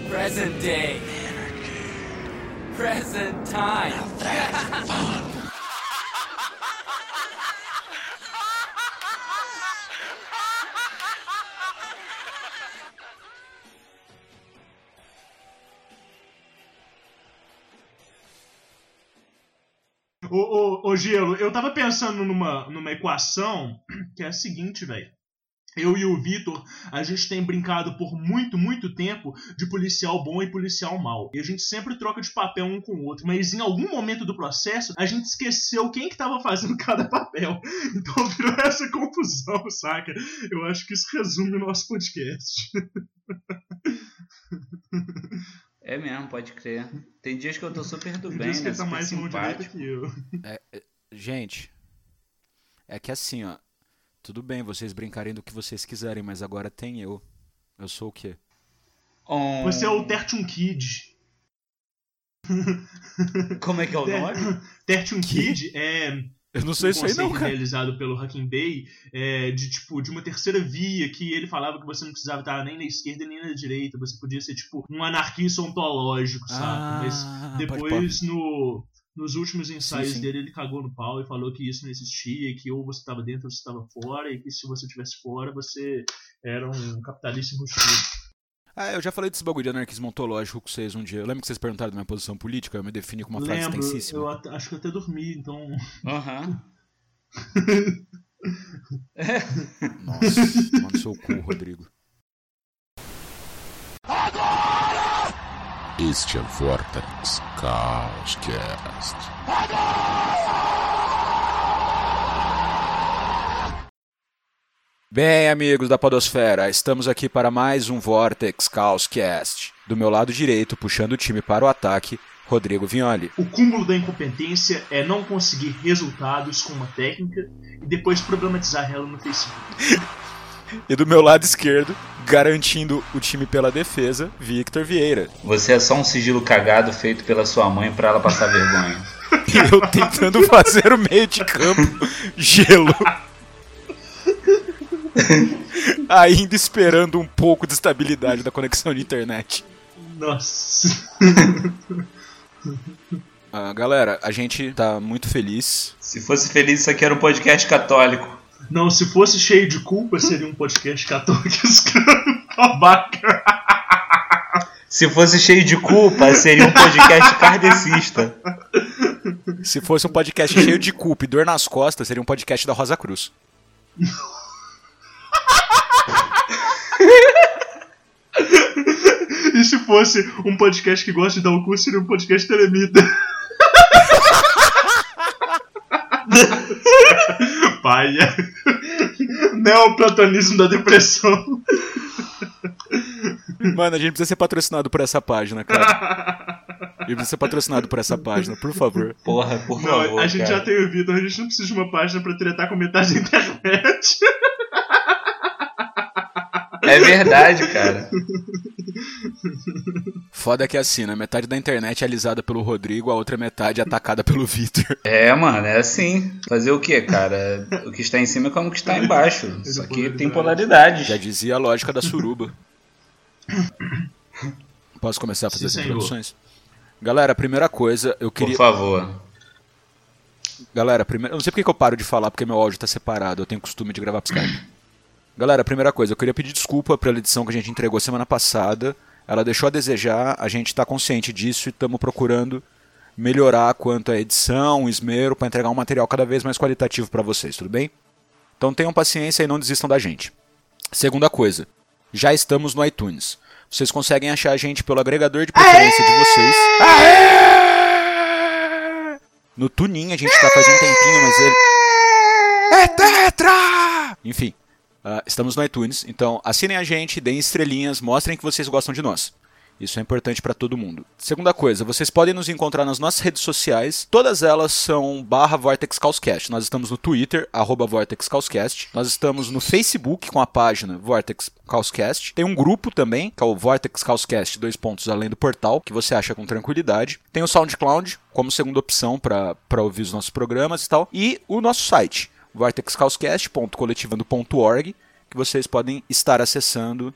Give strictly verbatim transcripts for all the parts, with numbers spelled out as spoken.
Present day. Present time. Now that's fun. Ô, ô, ô, Gelo, eu tava pensando numa, numa equação que é a seguinte, velho. Eu e o Vitor, a gente tem brincado por muito, muito tempo de policial bom e policial mau. E a gente sempre troca de papel um com o outro. Mas em algum momento do processo, a gente esqueceu quem que tava fazendo cada papel. Então virou essa confusão, saca? Eu acho que isso resume o nosso podcast. É mesmo, pode crer. Tem dias que eu tô super do Tem bem, dias que né? ele tá Super mais mão direita simpático. que eu. É, é, gente, é que assim, ó. Tudo bem vocês brincarem do que vocês quiserem, mas agora tem eu. Eu sou o quê? Um... Você é o Tertium Kid. Como é que é o nome? Tertium Kid é... Eu não sei um isso aí não, conceito cara. realizado pelo Hacking Bay, é, de tipo de uma terceira via, que ele falava que você não precisava estar nem na esquerda nem na direita, você podia ser tipo um anarquista ontológico, sabe? Ah, Mas pode depois no, nos últimos ensaios Sim, sim. dele ele cagou no pau e falou que isso não existia, que ou você estava dentro ou você estava fora, e que se você estivesse fora você era um capitalista enrustido. Ah, eu já falei desse bagulho de anarquismo ontológico com vocês um dia. Eu lembro que vocês perguntaram da minha posição política, eu me defini com uma frase Lembro, extensíssima. eu at- acho que eu até dormi, então... Aham. Nossa, manda seu cu, Rodrigo. Este é o Vortex Chaoscast. Bem, amigos da podosfera, estamos aqui para mais um Vortex Chaoscast. Do meu lado direito, puxando o time para o ataque, Rodrigo Vignoli. O cúmulo da incompetência é não conseguir resultados com uma técnica e depois problematizar ela no Facebook. E do meu lado esquerdo, garantindo o time pela defesa, Victor Vieira. Você é só um sigilo cagado feito pela sua mãe pra ela passar vergonha. E eu tentando fazer o meio de campo gelo. Ainda esperando um pouco de estabilidade da conexão de internet. Nossa. Ah, galera, a gente tá muito feliz. Se fosse feliz, isso aqui era um podcast católico. Não, se fosse cheio de culpa, seria um podcast católico. Babaca. Se fosse cheio de culpa, seria um podcast kardecista. Se fosse um podcast cheio de culpa e dor nas costas, seria um podcast da Rosa Cruz. E se fosse um podcast que gosta de dar o cu, seria um podcast telemita. Paia. Neoplatonismo da depressão. Mano, a gente precisa ser patrocinado por essa página, cara. A gente precisa ser patrocinado por essa página, por favor. Porra, por Não, favor, a gente cara. já tem o Vitor, a gente não precisa de uma página pra tretar com metade da internet. É verdade, cara. Foda que é assim, né? Metade da internet é alisada pelo Rodrigo, a outra metade é atacada pelo Vitor. É, mano, é assim. Fazer o quê, cara? O que está em cima é como o que está embaixo. Isso aqui tem polaridades. Já dizia a lógica da suruba. Posso começar a fazer Sim, as senhor. introduções? Galera, a primeira coisa, eu Por queria... favor. Galera, primeiro... eu não sei porque que eu paro de falar, porque meu áudio tá separado, eu tenho costume de gravar pro Skype. Galera, a primeira coisa, eu queria pedir desculpa pela edição que a gente entregou semana passada. Ela deixou a desejar, a gente tá consciente disso e estamos procurando melhorar quanto à edição, esmero, para entregar um material cada vez mais qualitativo para vocês, tudo bem? Então tenham paciência e não desistam da gente. Segunda coisa, já estamos no iTunes. Vocês conseguem achar a gente pelo agregador de preferência de vocês. Aê! No Tunin a gente tá fazendo um tempinho, mas ele... É tetra! Enfim, uh, estamos no iTunes, então assinem a gente, deem estrelinhas, mostrem que vocês gostam de nós. Isso é importante para todo mundo. Segunda coisa, vocês podem nos encontrar nas nossas redes sociais. Todas elas são barra Vortex Chaoscast. Nós estamos no Twitter, arroba Vortex Chaoscast. Nós estamos no Facebook com a página Vortex Chaoscast. Tem um grupo também, que é o Vortex Chaoscast, dois pontos além do portal, que você acha com tranquilidade. Tem o SoundCloud como segunda opção para ouvir os nossos programas e tal. E o nosso site, vortex chaoscast ponto coletivando ponto org, que vocês podem estar acessando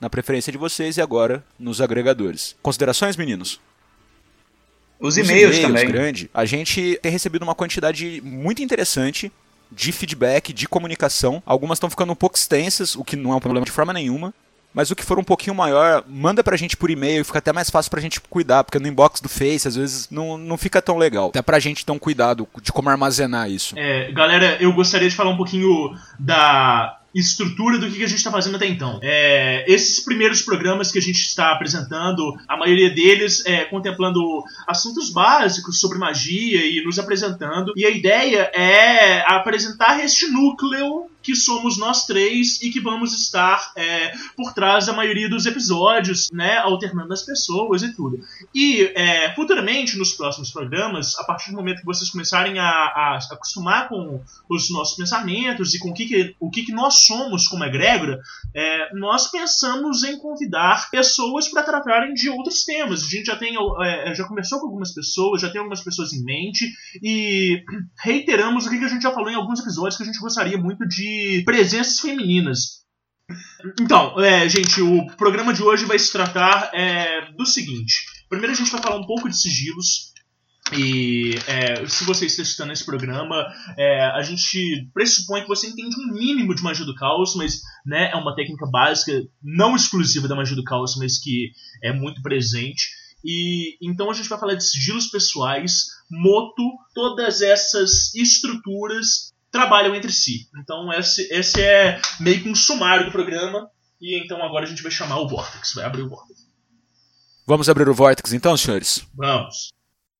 na preferência de vocês e agora nos agregadores. Considerações, meninos? Os e-mails, e-mails também. Grande. A gente tem recebido uma quantidade muito interessante de feedback, de comunicação. Algumas estão ficando um pouco extensas, o que não é um problema de forma nenhuma. Mas o que for um pouquinho maior, manda pra gente por e-mail, fica até mais fácil pra gente cuidar, porque no inbox do Face, às vezes, não, não fica tão legal. Até pra gente ter um cuidado de como armazenar isso. É, galera, eu gostaria de falar um pouquinho da estrutura do que a gente está fazendo até então. É, esses primeiros programas que a gente está apresentando, a maioria deles é contemplando assuntos básicos sobre magia e nos apresentando. E a ideia é apresentar este núcleo que somos nós três e que vamos estar é, por trás da maioria dos episódios, né, alternando as pessoas e tudo. E é, futuramente, nos próximos programas, a partir do momento que vocês começarem a, a acostumar com os nossos pensamentos e com o que, que, o que, que nós somos como egrégora, é, nós pensamos em convidar pessoas para tratarem de outros temas. A gente já, tem, é, já conversou com algumas pessoas, já tem algumas pessoas em mente e reiteramos o que, que a gente já falou em alguns episódios que a gente gostaria muito de presenças femininas. Então, é, gente, o programa de hoje vai se tratar é, do seguinte. Primeiro a gente vai falar um pouco de sigilos. E é, se você está assistindo esse programa, é, a gente pressupõe que você entende um mínimo de magia do caos, mas né, é uma técnica básica, não exclusiva da magia do caos, mas que é muito presente. E então a gente vai falar de sigilos pessoais, moto, todas essas estruturas trabalham entre si. Então esse, esse é meio que um sumário do programa. E então agora a gente vai chamar o Vortex. Vai abrir o Vortex. Vamos abrir o Vortex então, senhores? Vamos.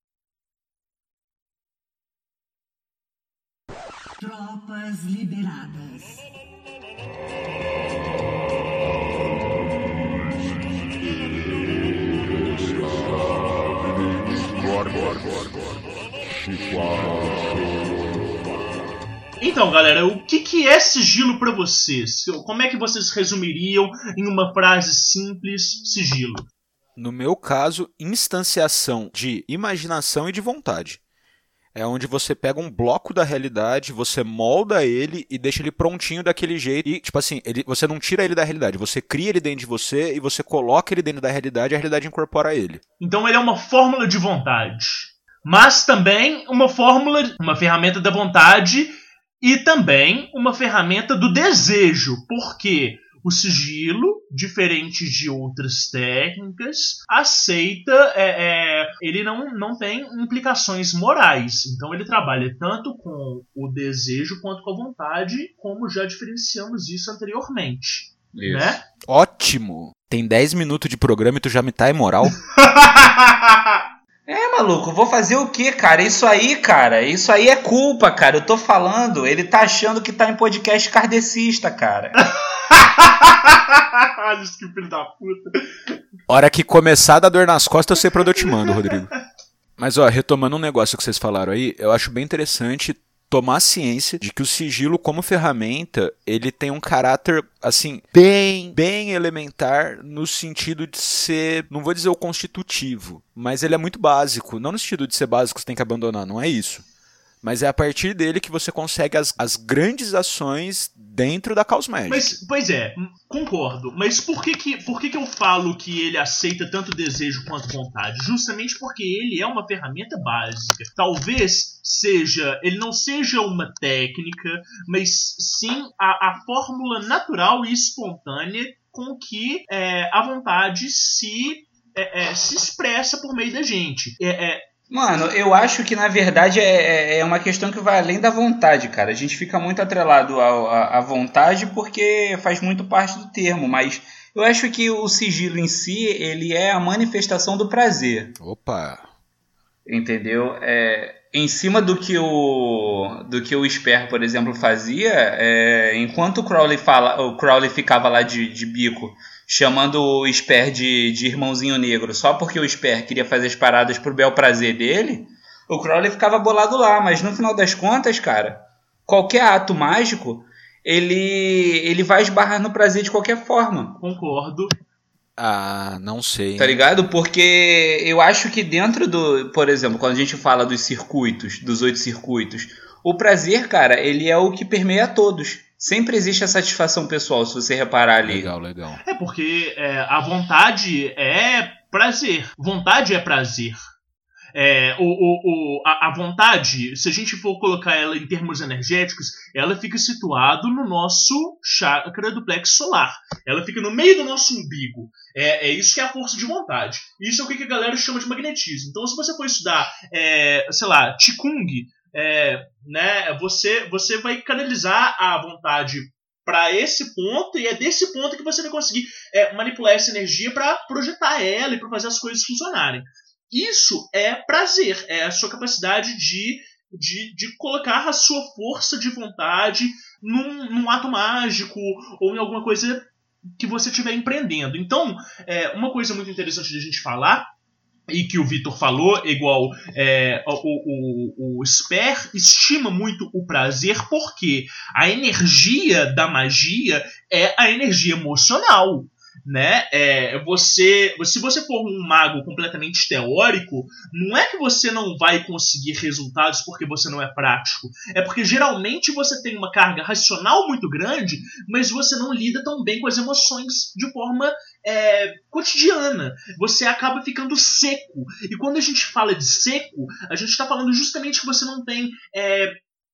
Tropas liberadas. Então, galera, o que, que é sigilo pra vocês? Como é que vocês resumiriam em uma frase simples sigilo? No meu caso, instanciação de imaginação e de vontade. É onde você pega um bloco da realidade, você molda ele e deixa ele prontinho daquele jeito. E, tipo assim, ele, você não tira ele da realidade, você cria ele dentro de você e você coloca ele dentro da realidade e a realidade incorpora ele. Então ele é uma fórmula de vontade. Mas também uma fórmula, uma ferramenta da vontade e também uma ferramenta do desejo. Porque o sigilo, diferente de outras técnicas, aceita, é, é, ele não, não tem implicações morais. Então ele trabalha tanto com o desejo quanto com a vontade, como já diferenciamos isso anteriormente. Isso. Né? Ótimo! Tem dez minutos de programa e tu já me tá imoral? É, maluco, vou fazer o quê, cara? Isso aí, cara, isso aí é culpa, cara. Eu tô falando, ele tá achando que tá em podcast kardecista, cara. Isso que filho da puta. Hora que começar a dar dor nas costas, eu sei pra onde eu te mando, Rodrigo. Mas, ó, retomando um negócio que vocês falaram aí, eu acho bem interessante tomar ciência de que o sigilo como ferramenta, ele tem um caráter, assim, bem, bem elementar no sentido de ser, não vou dizer o constitutivo, mas ele é muito básico. Não no sentido de ser básico, você tem que abandonar, não é isso. Mas é a partir dele que você consegue as, as grandes ações dentro da Chaos Magic. Mas, pois é, concordo. Mas por que que, por que que eu falo que ele aceita tanto desejo quanto vontade? Justamente porque ele é uma ferramenta básica. Talvez seja, ele não seja uma técnica, mas sim a, a fórmula natural e espontânea com que é, a vontade se, é, é, se expressa por meio da gente. É... é Mano, eu acho que na verdade é, é uma questão que vai além da vontade, cara. A gente fica muito atrelado à vontade porque faz muito parte do termo, mas eu acho que o sigilo em si, ele é a manifestação do prazer. Opa! Entendeu? É, em cima do que o, do que o Sper, por exemplo, fazia, é, enquanto o Crowley, fala, o Crowley ficava lá de, de bico, chamando o Sper de, de irmãozinho negro, só porque o Sper queria fazer as paradas pro bel prazer dele, o Crowley ficava bolado lá. Mas no final das contas, cara, qualquer ato mágico, ele, ele vai esbarrar no prazer de qualquer forma. Concordo. Ah, não sei. Tá ligado? Porque eu acho que dentro do... Por exemplo, quando a gente fala dos circuitos, dos oito circuitos, o prazer, cara, ele é o que permeia todos. Sempre existe a satisfação pessoal, se você reparar ali. Legal, legal. É porque é, a vontade é prazer. Vontade é prazer. É, o, o, o, a, a vontade, se a gente for colocar ela em termos energéticos, ela fica situada no nosso chakra do plexo solar. Ela fica no meio do nosso umbigo. É, é isso que é a força de vontade. Isso é o que a galera chama de magnetismo. Então, se você for estudar, é, sei lá, Qigong, é, né, você, você vai canalizar a vontade para esse ponto, e é desse ponto que você vai conseguir é, manipular essa energia para projetar ela e para fazer as coisas funcionarem. Isso é prazer, é a sua capacidade de, de, de colocar a sua força de vontade num, num ato mágico ou em alguma coisa que você estiver empreendendo. Então, é, uma coisa muito interessante de a gente falar, e que o Vitor falou, igual é, o, o, o Sper estima muito o prazer, porque a energia da magia é a energia emocional. Né? É, você, se você for um mago completamente teórico, não é que você não vai conseguir resultados porque você não é prático. É porque geralmente você tem uma carga racional muito grande, mas você não lida tão bem com as emoções de forma é, cotidiana. Você acaba ficando seco. E quando a gente fala de seco, a gente está falando justamente que você não tem é,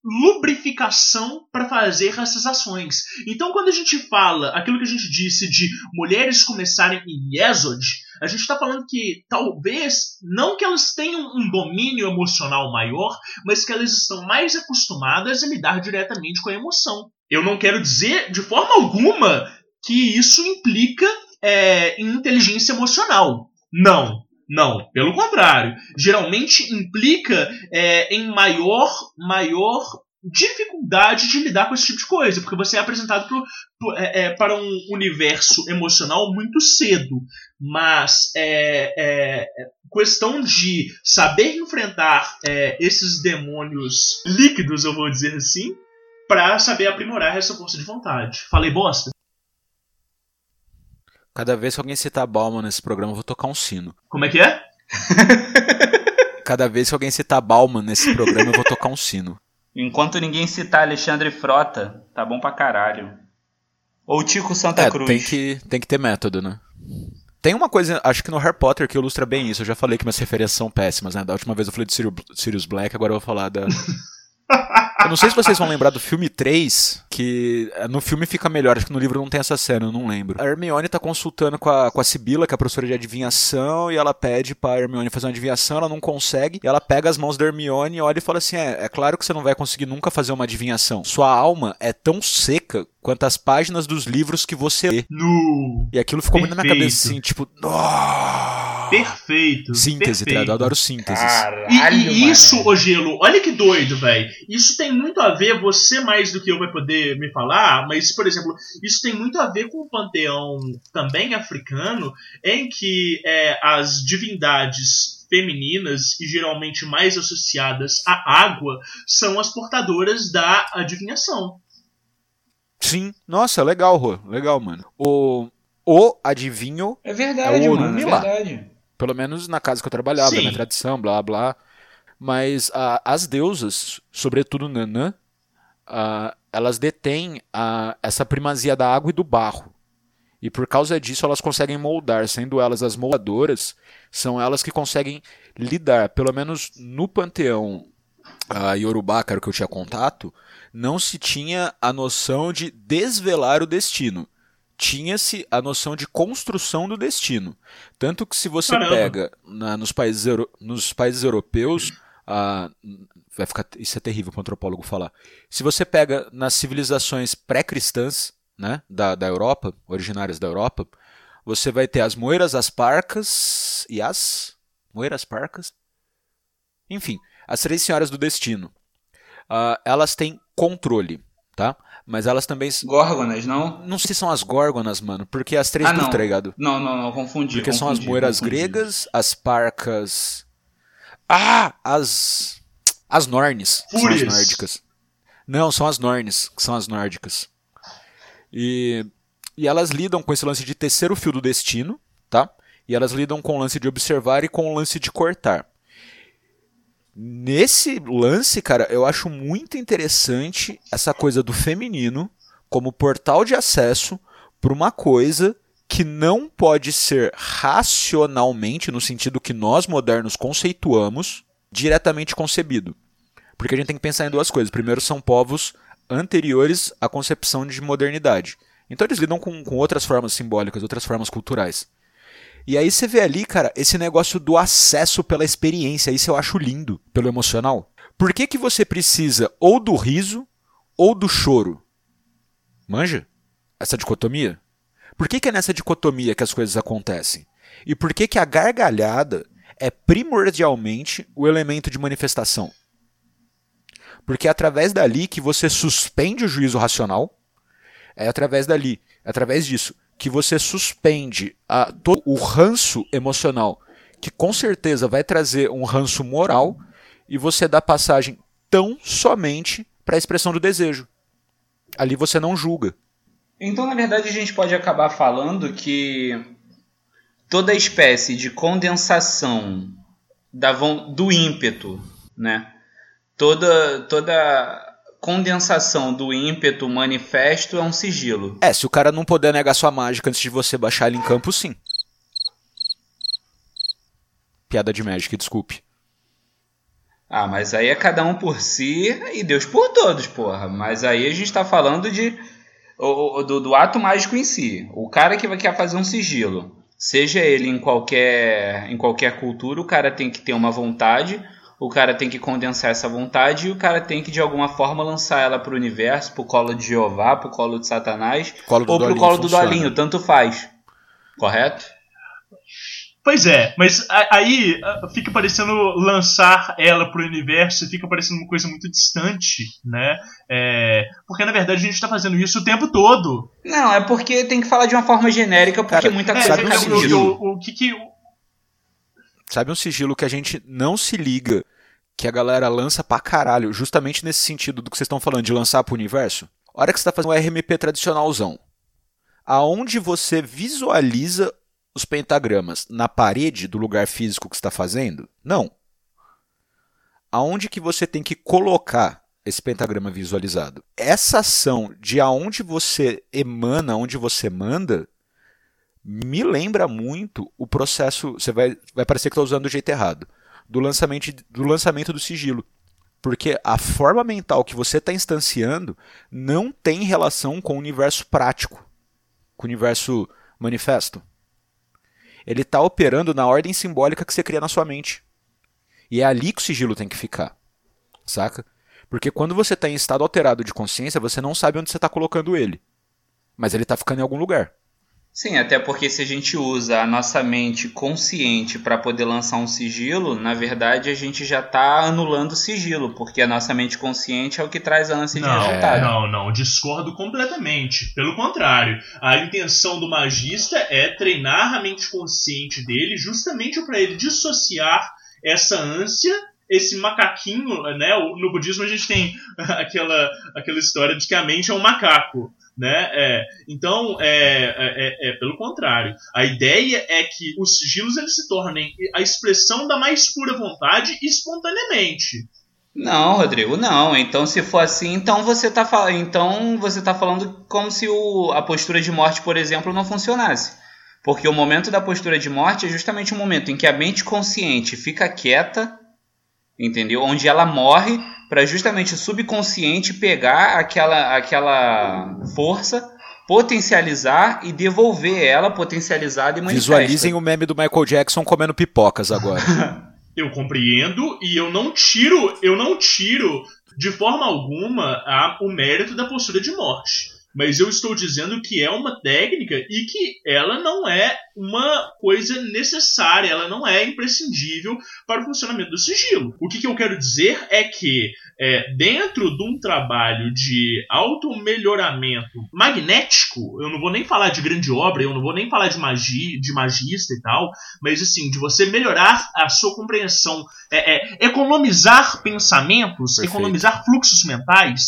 lubrificação para fazer essas ações. Então, quando a gente fala aquilo que a gente disse de mulheres começarem em Yesod, a gente está falando que talvez, não que elas tenham um domínio emocional maior, mas que elas estão mais acostumadas a lidar diretamente com a emoção. Eu não quero dizer de forma alguma que isso implica é, em inteligência emocional. Não. Não, pelo contrário. Geralmente implica é, em maior, maior dificuldade de lidar com esse tipo de coisa, porque você é apresentado pro, pro, é, é, para um universo emocional muito cedo. Mas é, é, questão de saber enfrentar é, esses demônios líquidos, eu vou dizer assim, para saber aprimorar essa força de vontade. Falei bosta? Cada vez que alguém citar Bauman nesse programa, eu vou tocar um sino. Como é que é? Cada vez que alguém citar Bauman nesse programa, eu vou tocar um sino. Enquanto ninguém citar Alexandre Frota, tá bom pra caralho. Ou Tico Santa é, Cruz. Tem que, tem que ter método, né? Tem uma coisa, acho que no Harry Potter, que ilustra bem isso. Eu já falei que minhas referências são péssimas, né? Da última vez eu falei de Sirius Black, agora eu vou falar da... Eu não sei se vocês vão lembrar do filme três, que no filme fica melhor, acho que no livro não tem essa cena, eu não lembro. A Hermione tá consultando com a, com a Sibila, que é a professora de adivinhação, e ela pede pra Hermione fazer uma adivinhação, ela não consegue, e ela pega as mãos da Hermione, olha e fala assim, é, é claro que você não vai conseguir nunca fazer uma adivinhação. Sua alma é tão seca quanto as páginas dos livros que você lê. No... E aquilo ficou Perfeito. muito na minha cabeça, assim, tipo... Oh! Perfeito. Síntese, perfeito. tá? Eu adoro síntese. Caralho, E, e isso, mano. ô Gelo, olha que doido, velho. Isso tem muito a ver, você mais do que eu vai poder me falar, mas, por exemplo, isso tem muito a ver com o panteão também africano, em que é, as divindades femininas e geralmente mais associadas à água são as portadoras da adivinhação. Sim, nossa, legal, Rô. Legal, mano. O, o adivinho, É verdade, É o mano, é Orumilá. verdade. pelo menos na casa que eu trabalhava, Sim. na minha tradição, blá blá. Mas ah, as deusas, sobretudo Nanã, ah, elas detêm ah, essa primazia da água e do barro. E por causa disso elas conseguem moldar, sendo elas as moldadoras, são elas que conseguem lidar, pelo menos no panteão uh, Yorubá, que era o que eu tinha contato, não se tinha a noção de desvelar o destino. Tinha-se a noção de construção do destino. Tanto que se você Caramba. pega na, nos, países euro, nos países europeus, uh, vai ficar, isso é terrível para um antropólogo falar, se você pega nas civilizações pré-cristãs, né, da, da Europa, originárias da Europa, você vai ter as moiras, as parcas e as... Moiras, parcas? Enfim, as três senhoras do destino. Uh, elas têm controle, tá? Mas elas também... Górgonas, não? Não sei se são as górgonas, mano, porque as três Ah, brutas, não. tá ligado? Não, não, não, confundi. Porque são as confundi, moiras confundi. gregas, as parcas... Ah! As... As Nornes, que são as Fúrias. nórdicas. Não, são as Nornes, que são as nórdicas. E, e elas lidam com esse lance de tecer o fio do destino, tá? E elas lidam com o lance de observar e com o lance de cortar. Nesse lance, cara, eu acho muito interessante essa coisa do feminino, como portal de acesso para uma coisa que não pode ser racionalmente, no sentido que nós modernos conceituamos, diretamente concebido. Porque a gente tem que pensar em duas coisas. Primeiro, são povos anteriores à concepção de modernidade. Então eles lidam com, com outras formas simbólicas, outras formas culturais. E aí você vê ali, cara, esse negócio do acesso pela experiência. Isso eu acho lindo, pelo emocional. Por que que você precisa ou do riso ou do choro? Manja? Essa dicotomia? Por que que é nessa dicotomia que as coisas acontecem? E por que que a gargalhada é primordialmente o elemento de manifestação? Porque é através dali que você suspende o juízo racional, é através dali, é através disso, que você suspende a, todo o ranço emocional, que com certeza vai trazer um ranço moral, e você dá passagem tão somente para a expressão do desejo. Ali você não julga. Então, na verdade, a gente pode acabar falando que toda espécie de condensação da, do ímpeto, né? Toda, toda condensação do ímpeto manifesto é um sigilo. É, se o cara não puder negar sua mágica antes de você baixar ele em campo, sim. Piada de Magic, desculpe. Ah, mas aí é cada um por si e Deus por todos, porra. Mas aí a gente tá falando de, do, do ato mágico em si. O cara que quer fazer um sigilo, seja ele em qualquer, em qualquer cultura, o cara tem que ter uma vontade, o cara tem que condensar essa vontade e o cara tem que de alguma forma lançar ela pro universo, pro colo de Jeová, pro colo de Satanás, colo do ou pro Dolinho colo do funciona. Dolinho, tanto faz. Correto? Pois é, mas aí fica parecendo lançar ela pro universo, fica parecendo uma coisa muito distante, né? É, porque na verdade a gente tá fazendo isso o tempo todo. Não, é porque tem que falar de uma forma genérica, porque Cara, muita É, coisa sabe cai um no sigilo? sigilo. o, o, o que que... Sabe um sigilo que a gente não se liga, que a galera lança pra caralho, justamente nesse sentido do que vocês estão falando, de lançar pro universo? A hora que você tá fazendo um R M P tradicionalzão, aonde você visualiza os pentagramas? Na parede do lugar físico que você está fazendo? Não. Aonde que você tem que colocar esse pentagrama visualizado? Essa ação de aonde você emana, aonde você manda, me lembra muito o processo, você vai, vai parecer que está usando do jeito errado, do lançamento, do lançamento do sigilo. Porque a forma mental que você está instanciando não tem relação com o universo prático, com o universo manifesto. Ele está operando na ordem simbólica que você cria na sua mente. E é ali que o sigilo tem que ficar. Saca? Porque quando você está em estado alterado de consciência, você não sabe onde você está colocando ele. Mas ele está ficando em algum lugar. Sim, até porque se a gente usa a nossa mente consciente para poder lançar um sigilo, na verdade a gente já está anulando o sigilo, porque a nossa mente consciente é o que traz a ânsia de Não, resultado. não, não, discordo completamente. Pelo contrário, a intenção do magista é treinar a mente consciente dele justamente para ele dissociar essa ânsia, esse macaquinho, né? No budismo a gente tem aquela, aquela história de que a mente é um macaco. Né? É, então, é, é, é pelo contrário. A ideia é que os sigilos eles se tornem a expressão da mais pura vontade espontaneamente. Não, Rodrigo, não. Então, se for assim, então você está fal- então você tá falando como se o, a postura de morte, por exemplo, não funcionasse. Porque o momento da postura de morte é justamente o momento em que a mente consciente fica quieta, entendeu? Onde ela morre para justamente o subconsciente pegar aquela, aquela força, potencializar e devolver ela potencializada e manifesta. Visualizem o meme do Michael Jackson comendo pipocas agora. Eu compreendo e eu não tiro, eu não tiro de forma alguma a, o mérito da postura de morte. Mas eu estou dizendo que é uma técnica e que ela não é uma coisa necessária, ela não é imprescindível para o funcionamento do sigilo. O que, que eu quero dizer é que é, dentro de um trabalho de auto-melhoramento magnético, eu não vou nem falar de grande obra, eu não vou nem falar de magia, de magista e tal, mas assim, de você melhorar a sua compreensão, é, é, economizar pensamentos, Perfeito. economizar fluxos mentais.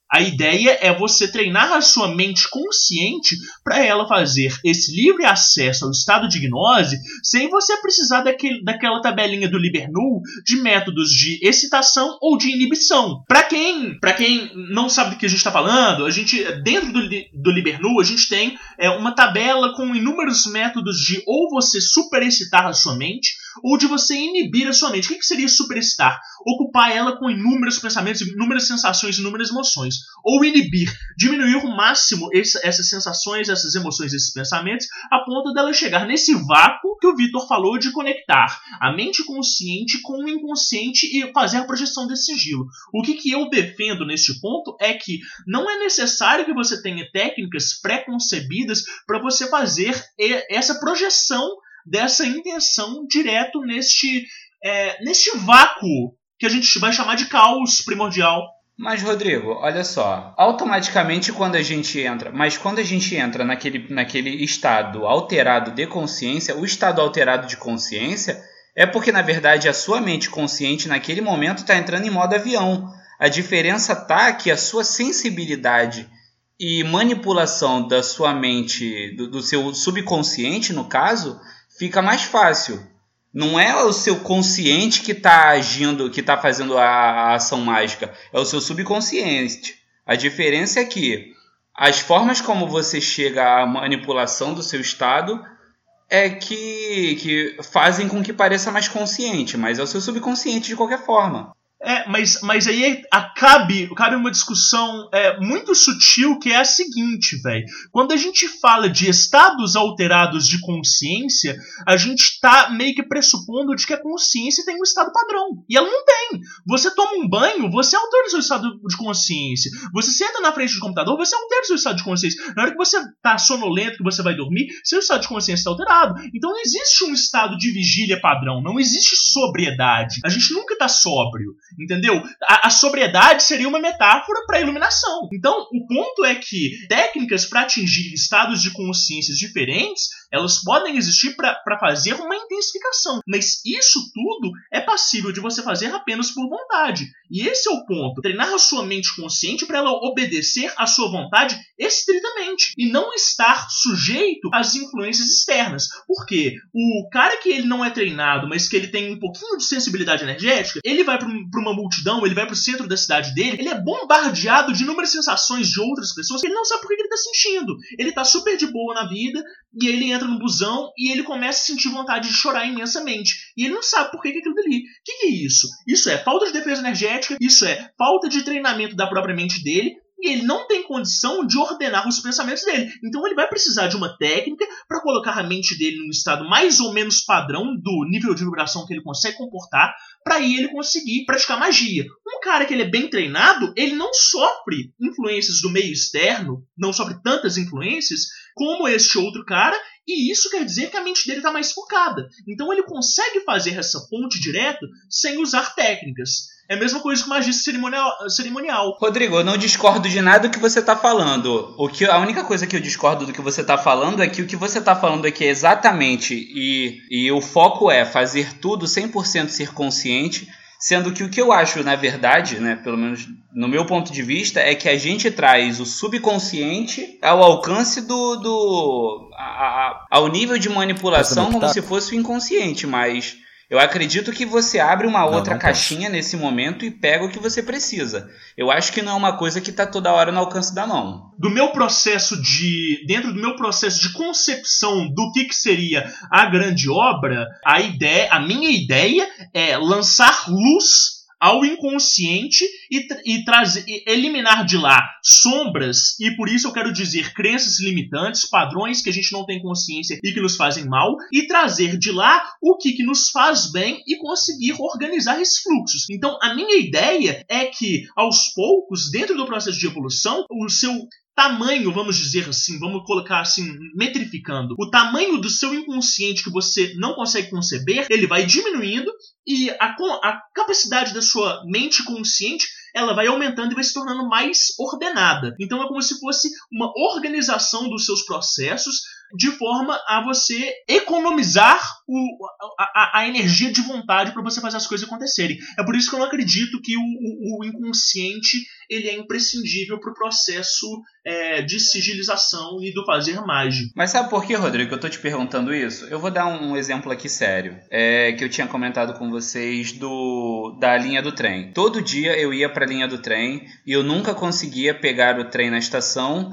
A ideia é você treinar a sua mente consciente para ela fazer esse livre acesso ao estado de gnose sem você precisar daquele, daquela tabelinha do Libernu de métodos de excitação ou de inibição. Para quem, para quem não sabe do que a gente está falando, a gente, dentro do, do Libernu a gente tem é, uma tabela com inúmeros métodos de ou você superexcitar a sua mente ou de você inibir a sua mente. O que seria superexcitar? Ocupar ela com inúmeros pensamentos, inúmeras sensações, inúmeras emoções. Ou inibir, diminuir ao máximo esse, essas sensações, essas emoções, esses pensamentos, a ponto dela chegar nesse vácuo que o Vitor falou de conectar a mente consciente com o inconsciente e fazer a projeção desse sigilo. O que, que eu defendo neste ponto é que não é necessário que você tenha técnicas pré-concebidas para você fazer essa projeção dessa intenção direto neste, é, neste vácuo que a gente vai chamar de caos primordial. Mas, Rodrigo, olha só, automaticamente quando a gente entra, mas quando a gente entra naquele, naquele estado alterado de consciência, o estado alterado de consciência é porque, na verdade, a sua mente consciente naquele momento está entrando em modo avião. A diferença está que a sua sensibilidade e manipulação da sua mente, do, do seu subconsciente, no caso, fica mais fácil. Não é o seu consciente que está agindo, que está fazendo a, a ação mágica. É o seu subconsciente. A diferença é que as formas como você chega à manipulação do seu estado é que, que fazem com que pareça mais consciente, mas é o seu subconsciente de qualquer forma. É, mas, mas aí cabe, cabe uma discussão é, muito sutil, que é a seguinte, velho. Quando a gente fala de estados alterados de consciência, a gente tá meio que pressupondo de que a consciência tem um estado padrão. E ela não tem. Você toma um banho, você altera o seu estado de consciência. Você senta na frente do computador, você altera o seu estado de consciência. Na hora que você tá sonolento, que você vai dormir, seu estado de consciência está alterado. Então não existe um estado de vigília padrão. Não existe sobriedade. A gente nunca tá sóbrio. Entendeu? A, a sobriedade seria uma metáfora para a iluminação. Então, o ponto é que técnicas para atingir estados de consciências diferentes, elas podem existir para fazer uma intensificação. Mas isso tudo é passível de você fazer apenas por vontade. E esse é o ponto. Treinar a sua mente consciente para ela obedecer à sua vontade estritamente. E não estar sujeito às influências externas. Por quê? O cara que ele não é treinado, mas que ele tem um pouquinho de sensibilidade energética, ele vai para uma multidão, ele vai para o centro da cidade dele, ele é bombardeado de inúmeras sensações de outras pessoas que ele não sabe por que ele está sentindo. Ele está super de boa na vida, e ele entra no busão e ele começa a sentir vontade de chorar imensamente. E ele não sabe por que é aquilo dali. O que, que é isso? Isso é falta de defesa energética, isso é falta de treinamento da própria mente dele, e ele não tem condição de ordenar os pensamentos dele. Então ele vai precisar de uma técnica para colocar a mente dele num estado mais ou menos padrão do nível de vibração que ele consegue comportar, para aí ele conseguir praticar magia. Um cara que ele é bem treinado, ele não sofre influências do meio externo, não sofre tantas influências como este outro cara, e isso quer dizer que a mente dele está mais focada. Então ele consegue fazer essa ponte direta sem usar técnicas. É a mesma coisa que magia cerimonial. cerimonial. Rodrigo, eu não discordo de nada do que você está falando. O que, a única coisa que eu discordo do que você está falando é que o que você está falando aqui é exatamente, e, e o foco é fazer tudo cem por cento ser consciente, sendo que o que eu acho, na verdade, né, pelo menos no meu ponto de vista, é que a gente traz o subconsciente ao alcance do... do a, a, ao nível de manipulação como se fosse o inconsciente, mas... eu acredito que você abre uma outra não, não caixinha nesse momento e pega o que você precisa. Eu acho que não é uma coisa que está toda hora no alcance da mão. Do meu processo de... dentro do meu processo de concepção do que, que seria a grande obra, a ideia, a minha ideia é lançar luz ao inconsciente e, e, trazer, e eliminar de lá sombras, e por isso eu quero dizer crenças limitantes, padrões que a gente não tem consciência e que nos fazem mal, e trazer de lá o que, que nos faz bem e conseguir organizar esses fluxos. Então a minha ideia é que aos poucos, dentro do processo de evolução, o seu tamanho, vamos dizer assim, vamos colocar assim, metrificando, o tamanho do seu inconsciente que você não consegue conceber, ele vai diminuindo e a, a capacidade da sua mente consciente, ela vai aumentando e vai se tornando mais ordenada. Então é como se fosse uma organização dos seus processos de forma a você economizar o, a, a energia de vontade para você fazer as coisas acontecerem. É por isso que eu não acredito que o, o, o inconsciente ele é imprescindível para o processo é, de sigilização e do fazer mágico. Mas sabe por que, Rodrigo, que eu tô te perguntando isso? Eu vou dar um exemplo aqui sério, é, que eu tinha comentado com vocês do, da linha do trem. Todo dia eu ia para a linha do trem e eu nunca conseguia pegar o trem na estação,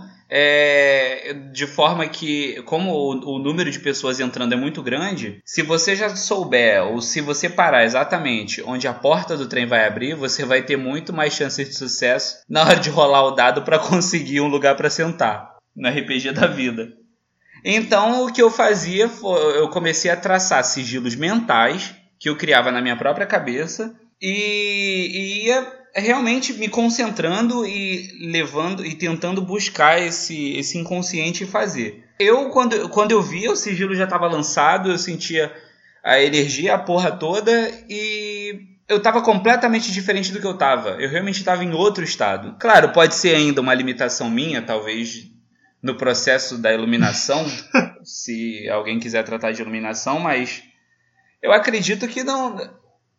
é, de forma que, como o, o número de pessoas entrando é muito grande, se você já souber ou se você parar exatamente onde a porta do trem vai abrir, você vai ter muito mais chances de sucesso na hora de rolar o dado para conseguir um lugar para sentar no R P G da vida. Então o que eu fazia foi, eu comecei a traçar sigilos mentais que eu criava na minha própria cabeça e, e ia realmente me concentrando e levando e tentando buscar esse, esse inconsciente e fazer. Eu, quando, quando eu via, o sigilo já estava lançado, eu sentia a energia, a porra toda, e eu estava completamente diferente do que eu estava. Eu realmente estava em outro estado. Claro, pode ser ainda uma limitação minha, talvez, no processo da iluminação, se alguém quiser tratar de iluminação, mas eu acredito que não...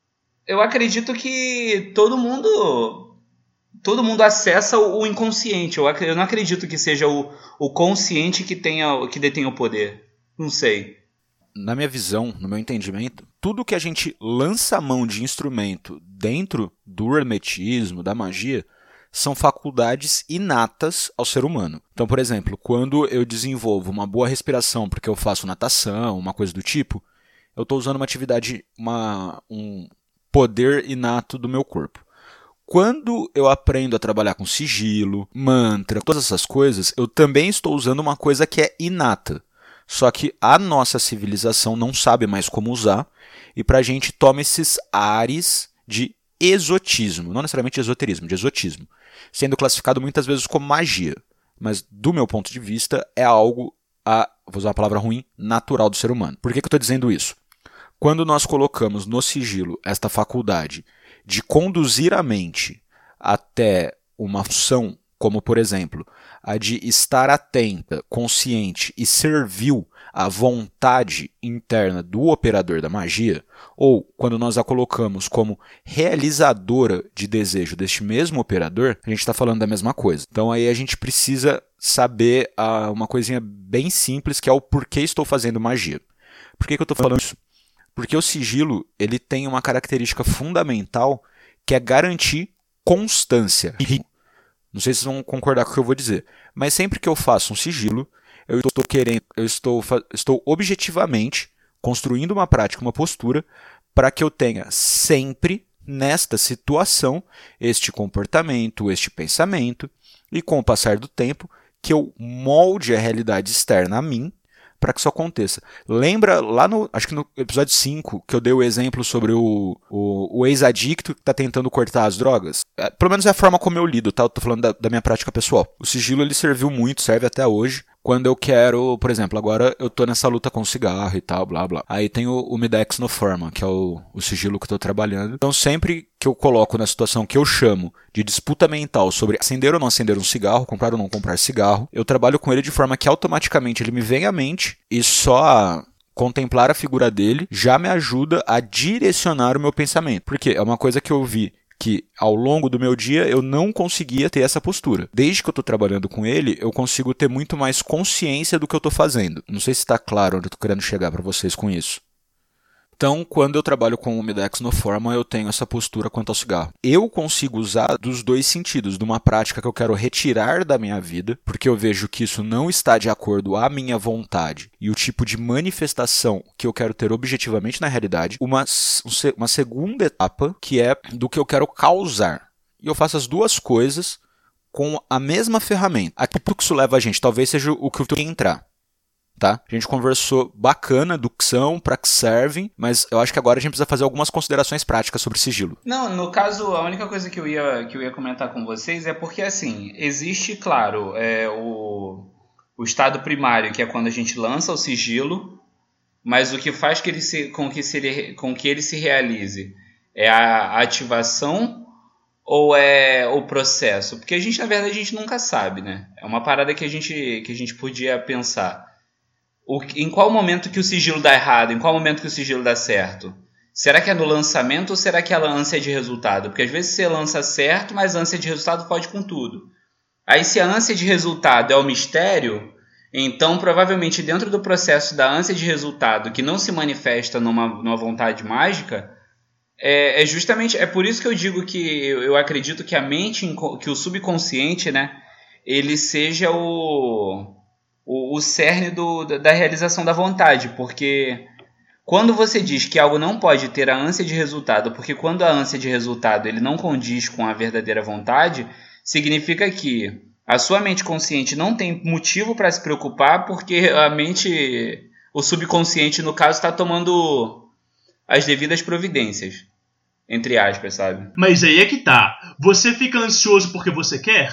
Eu acredito que todo mundo todo mundo acessa o inconsciente. Eu, eu não acredito que seja o, o consciente que, tenha, que detém o poder. Não sei. Na minha visão, no meu entendimento, tudo que a gente lança a mão de instrumento dentro do hermetismo, da magia, são faculdades inatas ao ser humano. Então, por exemplo, quando eu desenvolvo uma boa respiração porque eu faço natação, uma coisa do tipo, eu estou usando uma atividade, uma, um poder inato do meu corpo. Quando eu aprendo a trabalhar com sigilo, mantra, todas essas coisas, eu também estou usando uma coisa que é inata. Só que a nossa civilização não sabe mais como usar, e pra gente toma esses ares de exotismo, não necessariamente esoterismo, de exotismo, sendo classificado muitas vezes como magia. Mas, do meu ponto de vista, é algo, a, vou usar uma palavra ruim, natural do ser humano. Por que, que eu estou dizendo isso? Quando nós colocamos no sigilo esta faculdade de conduzir a mente até uma função, como por exemplo, a de estar atenta, consciente e servil à vontade interna do operador da magia, ou quando nós a colocamos como realizadora de desejo deste mesmo operador, a gente está falando da mesma coisa. Então aí a gente precisa saber uh, uma coisinha bem simples, que é o porquê estou fazendo magia. Por que, que eu estou falando isso? Porque o sigilo ele tem uma característica fundamental que é garantir constância. Não sei se vocês vão concordar com o que eu vou dizer, mas sempre que eu faço um sigilo, eu estou querendo, eu estou, estou objetivamente construindo uma prática, uma postura, para que eu tenha sempre nesta situação este comportamento, este pensamento, e com o passar do tempo, que eu molde a realidade externa a mim, para que isso aconteça. Lembra lá no, acho que no episódio cinco, que eu dei o exemplo sobre o, o, o ex-adicto que está tentando cortar as drogas? É, pelo menos é a forma como eu lido, tá? Eu tô falando da, da minha prática pessoal. O sigilo ele serviu muito, serve até hoje. Quando eu quero, por exemplo, agora eu tô nessa luta com o cigarro e tal, blá blá. Aí tem o, o Midex no Forma, que é o, o sigilo que eu tô trabalhando. Então sempre que eu coloco na situação que eu chamo de disputa mental sobre acender ou não acender um cigarro, comprar ou não comprar cigarro, eu trabalho com ele de forma que automaticamente ele me vem à mente e só contemplar a figura dele já me ajuda a direcionar o meu pensamento. Porque é uma coisa que eu vi que ao longo do meu dia eu não conseguia ter essa postura. Desde que eu estou trabalhando com ele, eu consigo ter muito mais consciência do que eu estou fazendo. Não sei se está claro onde eu estou querendo chegar para vocês com isso. Então, quando eu trabalho com o Midex no Forma, eu tenho essa postura quanto ao cigarro. Eu consigo usar dos dois sentidos, de uma prática que eu quero retirar da minha vida, porque eu vejo que isso não está de acordo à minha vontade e o tipo de manifestação que eu quero ter objetivamente na realidade, uma, uma segunda etapa que é do que eu quero causar. E eu faço as duas coisas com a mesma ferramenta. Aqui que isso leva a gente, talvez seja o que eu tenho que entrar. Tá? A gente conversou bacana do que são, para que servem, mas eu acho que agora a gente precisa fazer algumas considerações práticas sobre sigilo. Não, no caso, a única coisa que eu ia, que eu ia comentar com vocês é porque, assim, existe, claro, é, o, o estado primário, que é quando a gente lança o sigilo, mas o que faz que ele se, com, que se, com que ele se realize é a ativação ou é o processo? Porque a gente, na verdade, a gente nunca sabe, né? É uma parada que a gente, que a gente podia pensar. o, em qual momento que o sigilo dá errado, em qual momento que o sigilo dá certo? Será que é no lançamento ou será que é a ânsia de resultado? Porque às vezes você lança certo, mas a ânsia de resultado pode com tudo. Aí se a ânsia de resultado é o mistério, então provavelmente dentro do processo da ânsia de resultado, que não se manifesta numa, numa vontade mágica, é, é justamente, é por isso que eu digo que eu, eu acredito que a mente, que o subconsciente, né, ele seja o, o, o cerne do, da realização da vontade, porque quando você diz que algo não pode ter a ânsia de resultado, porque quando a ânsia de resultado ele não condiz com a verdadeira vontade, significa que a sua mente consciente não tem motivo para se preocupar, porque a mente, o subconsciente no caso, está tomando as devidas providências, entre aspas, sabe? Mas aí é que tá. Você fica ansioso porque você quer?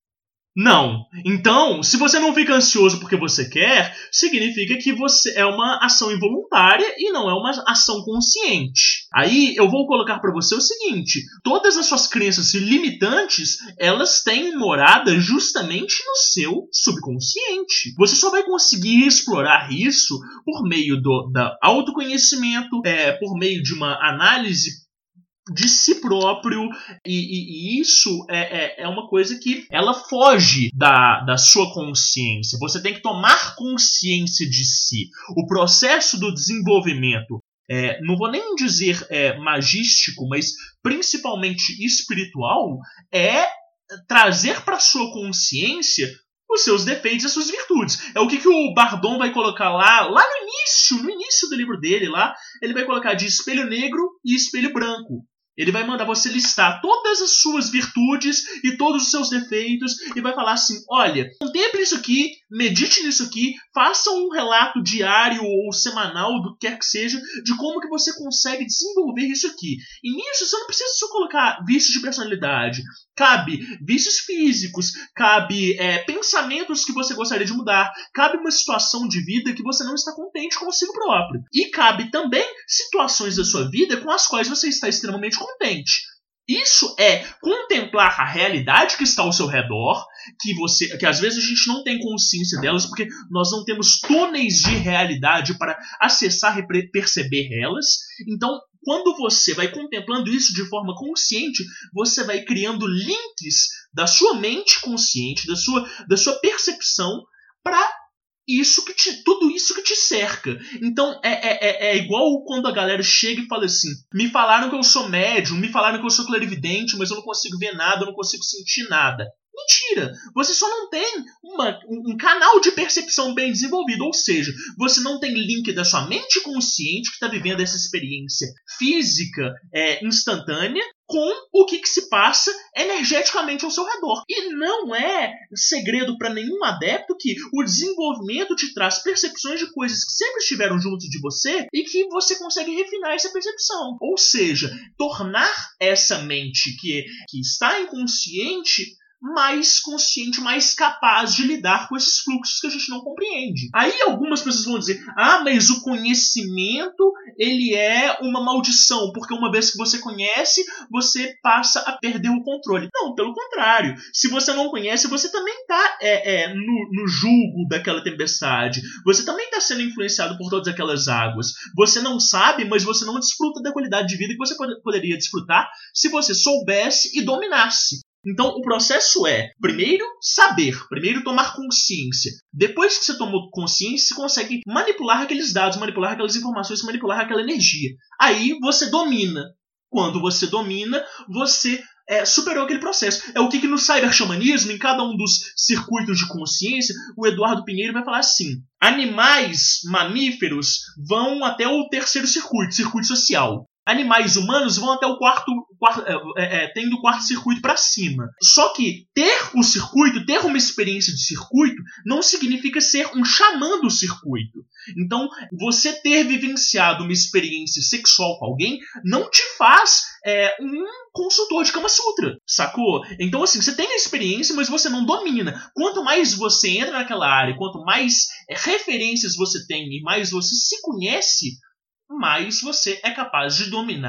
Não. Então, se você não fica ansioso porque você quer, significa que você é uma ação involuntária e não é uma ação consciente. Aí eu vou colocar para você o seguinte: todas as suas crenças limitantes, elas têm morada justamente no seu subconsciente. Você só vai conseguir explorar isso por meio do da autoconhecimento, é, por meio de uma análise de si próprio, e, e, e isso é, é, é uma coisa que ela foge da, da sua consciência. Você tem que tomar consciência de si. O processo do desenvolvimento, é, não vou nem dizer é, magístico, mas principalmente espiritual, é trazer para a sua consciência os seus defeitos e as suas virtudes. É o que, que o Bardon vai colocar lá, lá no início, no início do livro dele, lá, ele vai colocar de espelho negro e espelho branco. Ele vai mandar você listar todas as suas virtudes e todos os seus defeitos e vai falar assim: olha, contemple isso aqui, medite nisso aqui, faça um relato diário ou semanal, do que quer que seja, de como que você consegue desenvolver isso aqui. E nisso você não precisa só colocar vícios de personalidade. Cabe vícios físicos, cabe é, pensamentos que você gostaria de mudar, cabe uma situação de vida que você não está contente consigo próprio. E cabe também situações da sua vida com as quais você está extremamente contente. Isso é contemplar a realidade que está ao seu redor, que, você, que às vezes a gente não tem consciência delas, porque nós não temos túneis de realidade para acessar e perceber elas. Então, quando você vai contemplando isso de forma consciente, você vai criando links da sua mente consciente, da sua, da sua percepção, para isso que te, tudo isso que te cerca. Então é, é, é igual quando a galera chega e fala assim: me falaram que eu sou médium, me falaram que eu sou clarividente, mas eu não consigo ver nada, eu não consigo sentir nada. Mentira! Você só não tem uma, um canal de percepção bem desenvolvido, ou seja, você não tem link da sua mente consciente que está vivendo essa experiência física é, instantânea com o que, que se passa energeticamente ao seu redor. E não é segredo para nenhum adepto que o desenvolvimento te traz percepções de coisas que sempre estiveram junto de você e que você consegue refinar essa percepção. Ou seja, tornar essa mente que, que está inconsciente mais consciente, mais capaz de lidar com esses fluxos que a gente não compreende. Aí algumas pessoas vão dizer: ah, mas o conhecimento ele é uma maldição, porque uma vez que você conhece, você passa a perder o controle. Não, pelo contrário. Se você não conhece, você também está é, é, no, no julgo daquela tempestade. Você também está sendo influenciado por todas aquelas águas. Você não sabe, mas você não desfruta da qualidade de vida que você pod- poderia desfrutar se você soubesse e dominasse. Então, o processo é, primeiro, saber, primeiro tomar consciência. Depois que você tomou consciência, você consegue manipular aqueles dados, manipular aquelas informações, manipular aquela energia. Aí você domina. Quando você domina, você é, superou aquele processo. É o que, que no cyberxamanismo, em cada um dos circuitos de consciência, o Eduardo Pinheiro vai falar assim: animais mamíferos vão até o terceiro circuito, circuito social. Animais humanos vão até o quarto, quarto é, é, tendo o quarto circuito para cima. Só que ter o circuito, ter uma experiência de circuito, não significa ser um xamã do circuito. Então, você ter vivenciado uma experiência sexual com alguém não te faz é, um consultor de Kama Sutra, sacou? Então, assim, você tem a experiência, mas você não domina. Quanto mais você entra naquela área, quanto mais é, referências você tem e mais você se conhece, mais você é capaz de dominar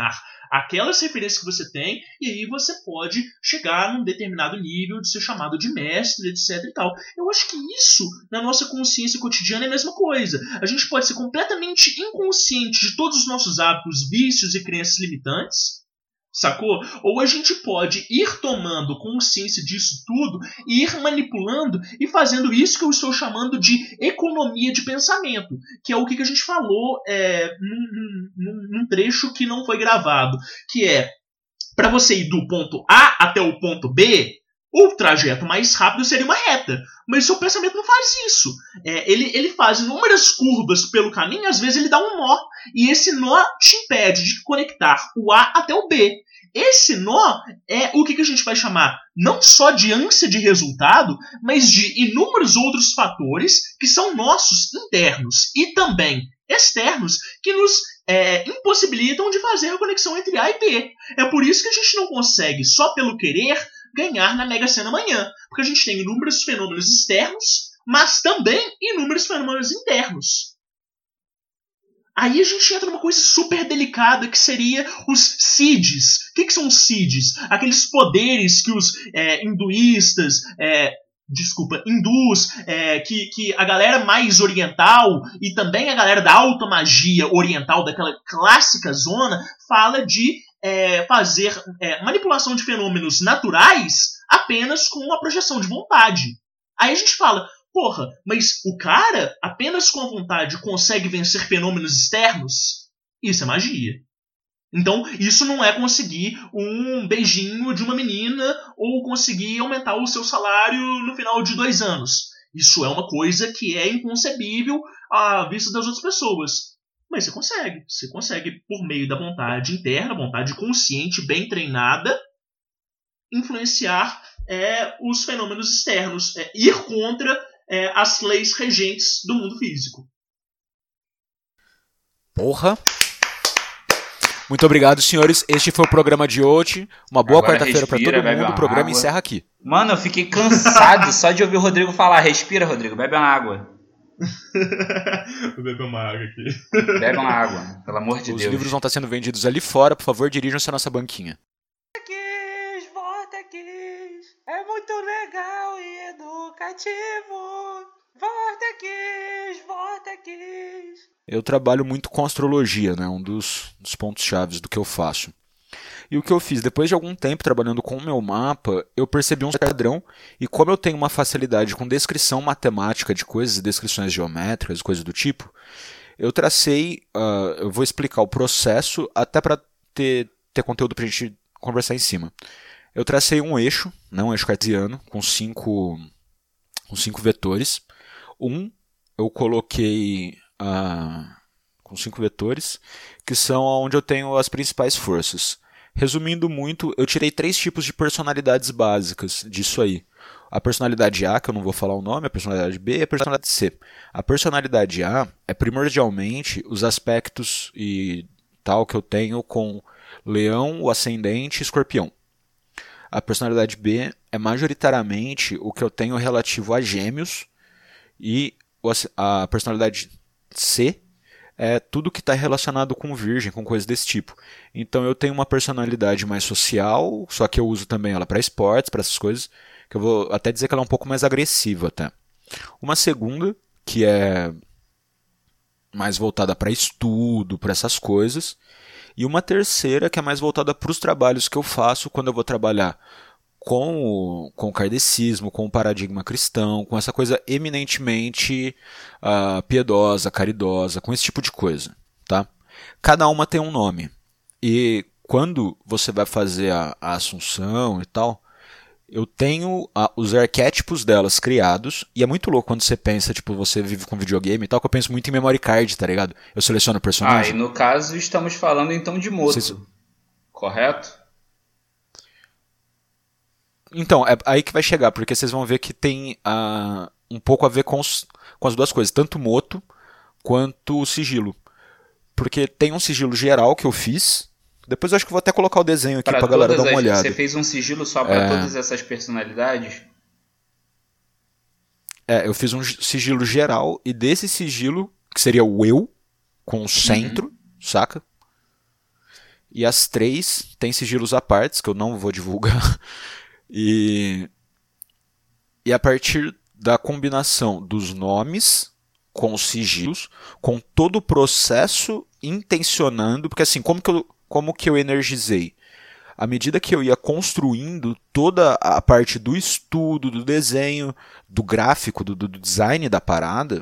aquelas referências que você tem, e aí você pode chegar num determinado nível de ser chamado de mestre, etc e tal. Eu acho que isso, na nossa consciência cotidiana, é a mesma coisa. A gente pode ser completamente inconsciente de todos os nossos hábitos, vícios e crenças limitantes, sacou? Ou a gente pode ir tomando consciência disso tudo e ir manipulando e fazendo isso que eu estou chamando de economia de pensamento, que é o que a gente falou é, num, num, num trecho que não foi gravado, que é, para você ir do ponto A até o ponto B, o trajeto mais rápido seria uma reta, mas o seu pensamento não faz isso. É, ele, ele faz inúmeras curvas pelo caminho, às vezes ele dá um nó, e esse nó te impede de conectar o A até o B. Esse nó é o que a gente vai chamar não só de ânsia de resultado, mas de inúmeros outros fatores que são nossos internos e também externos que nos é, impossibilitam de fazer a conexão entre A e B. É por isso que a gente não consegue, só pelo querer, ganhar na Mega Sena amanhã, porque a gente tem inúmeros fenômenos externos, mas também inúmeros fenômenos internos. Aí a gente entra numa coisa super delicada, que seria os siddhis. O que, que são os siddhis? Aqueles poderes que os é, hinduístas, é, desculpa, hindus, é, que, que a galera mais oriental e também a galera da alta magia oriental, daquela clássica zona, fala de é, fazer é, manipulação de fenômenos naturais apenas com uma projeção de vontade. Aí a gente fala, porra, mas o cara, apenas com a vontade, consegue vencer fenômenos externos? Isso é magia. Então, isso não é conseguir um beijinho de uma menina ou conseguir aumentar o seu salário no final de dois anos. Isso é uma coisa que é inconcebível à vista das outras pessoas. Mas você consegue. Você consegue, por meio da vontade interna, vontade consciente, bem treinada, influenciar é, os fenômenos externos. É, ir contra é, as leis regentes do mundo físico. Porra! Muito obrigado, senhores. Este foi o programa de hoje. Uma boa quarta-feira para todo mundo. O programa água. Encerra aqui. Mano, eu fiquei cansado só de ouvir o Rodrigo falar. Respira, Rodrigo. Bebe uma água. Vou beber uma água aqui. Bebe uma água, pelo amor de Os Deus. Os livros vão estar sendo vendidos ali fora. Por favor, dirijam-se à nossa banquinha. Vortex, Vortex. É muito legal e educativo. Vortex, Vortex. Eu trabalho muito com astrologia, né? Um dos, dos pontos chaves do que eu faço. E o que eu fiz, depois de algum tempo trabalhando com o meu mapa, eu percebi um padrão, e como eu tenho uma facilidade com descrição matemática de coisas, descrições geométricas, coisas do tipo, eu tracei, uh, eu vou explicar o processo, até para ter, ter conteúdo para a gente conversar em cima. Eu tracei um eixo, né, um eixo cartesiano, com cinco, com cinco vetores. Um, eu coloquei uh, com cinco vetores, que são onde eu tenho as principais forças. Resumindo muito, eu tirei três tipos de personalidades básicas disso aí. A personalidade A, que eu não vou falar o nome, a personalidade B e a personalidade C. A personalidade A é primordialmente os aspectos e tal que eu tenho com leão, o ascendente e escorpião. A personalidade B é majoritariamente o que eu tenho relativo a gêmeos, e a personalidade C é tudo que está relacionado com virgem, com coisas desse tipo. Então eu tenho uma personalidade mais social, só que eu uso também ela para esportes, para essas coisas, que eu vou até dizer que ela é um pouco mais agressiva até. Uma segunda, que é mais voltada para estudo, para essas coisas. E uma terceira, que é mais voltada para os trabalhos que eu faço quando eu vou trabalhar com o, com o kardecismo, com o paradigma cristão, com essa coisa eminentemente uh, piedosa, caridosa, com esse tipo de coisa. Tá? Cada uma tem um nome. E quando você vai fazer a, a assunção e tal, eu tenho a, os arquétipos delas criados, e é muito louco quando você pensa, tipo, você vive com videogame e tal, que eu penso muito em memory card, tá ligado? Eu seleciono o personagem. Ah, e no caso estamos falando então de moto, Vocês... correto? Então, é aí que vai chegar, porque vocês vão ver que tem uh, um pouco a ver com, os, com as duas coisas, tanto moto quanto sigilo. Porque tem um sigilo geral que eu fiz, depois eu acho que vou até colocar o desenho aqui pra, pra galera dar uma as, olhada. Você fez um sigilo só pra é... todas essas personalidades? É, eu fiz um sigilo geral, e desse sigilo, que seria o eu, com o centro, uhum. saca? E as três têm sigilos à parte, que eu não vou divulgar. E, e a partir da combinação dos nomes com os sigilos, com todo o processo intencionando, porque assim, como que eu, como que eu energizei? À medida que eu ia construindo toda a parte do estudo, do desenho, do gráfico, do, do design da parada,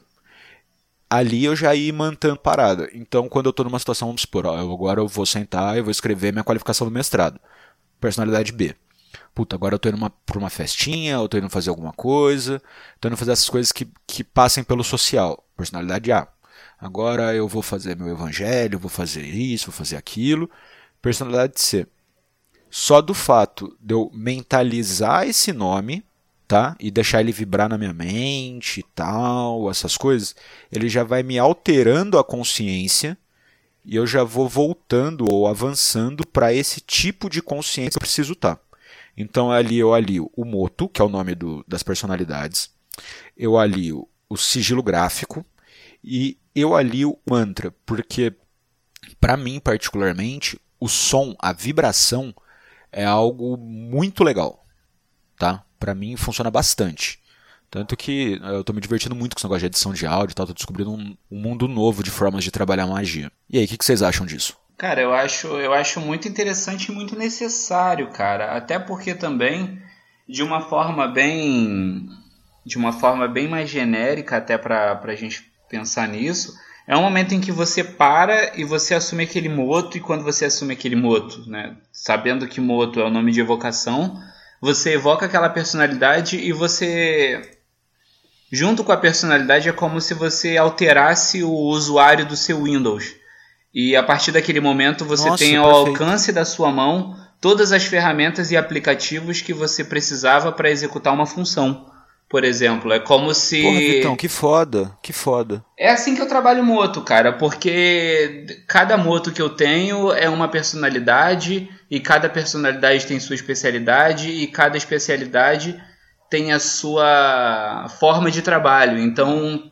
ali eu já ia mantendo a parada. Então, quando eu estou numa situação, vamos supor, ó, eu, agora eu vou sentar e vou escrever minha qualificação do mestrado. Personalidade B. Puta, agora eu tô indo para uma festinha, eu tô indo fazer alguma coisa, tô indo fazer essas coisas que, que passem pelo social. Personalidade A. Agora eu vou fazer meu evangelho, vou fazer isso, vou fazer aquilo. Personalidade C. Só do fato de eu mentalizar esse nome, tá? E deixar ele vibrar na minha mente e tal, essas coisas, ele já vai me alterando a consciência e eu já vou voltando ou avançando para esse tipo de consciência que eu preciso estar. Então ali eu alio o moto, que é o nome do, das personalidades, eu alio o sigilo gráfico e eu alio o mantra, porque para mim particularmente o som, a vibração é algo muito legal, tá? Para mim funciona bastante. Tanto que eu tô me divertindo muito com esse negócio de edição de áudio e tal, tô descobrindo um, um mundo novo de formas de trabalhar magia. E aí, o que, que vocês acham disso? Cara, eu acho, eu acho muito interessante e muito necessário, cara. Até porque também, de uma forma bem, de uma forma bem mais genérica, até pra, pra gente pensar nisso, é um momento em que você para e você assume aquele moto, e quando você assume aquele moto, né, sabendo que moto é o nome de evocação, você evoca aquela personalidade e você, junto com a personalidade, é como se você alterasse o usuário do seu Windows. E a partir daquele momento você Nossa, tem ao perfeito. alcance da sua mão todas as ferramentas e aplicativos que você precisava para executar uma função. Por exemplo, é como se... Porra, Vitão, que foda, que foda. É assim que eu trabalho moto, cara, porque cada moto que eu tenho é uma personalidade, e cada personalidade tem sua especialidade, e cada especialidade tem a sua forma de trabalho. Então,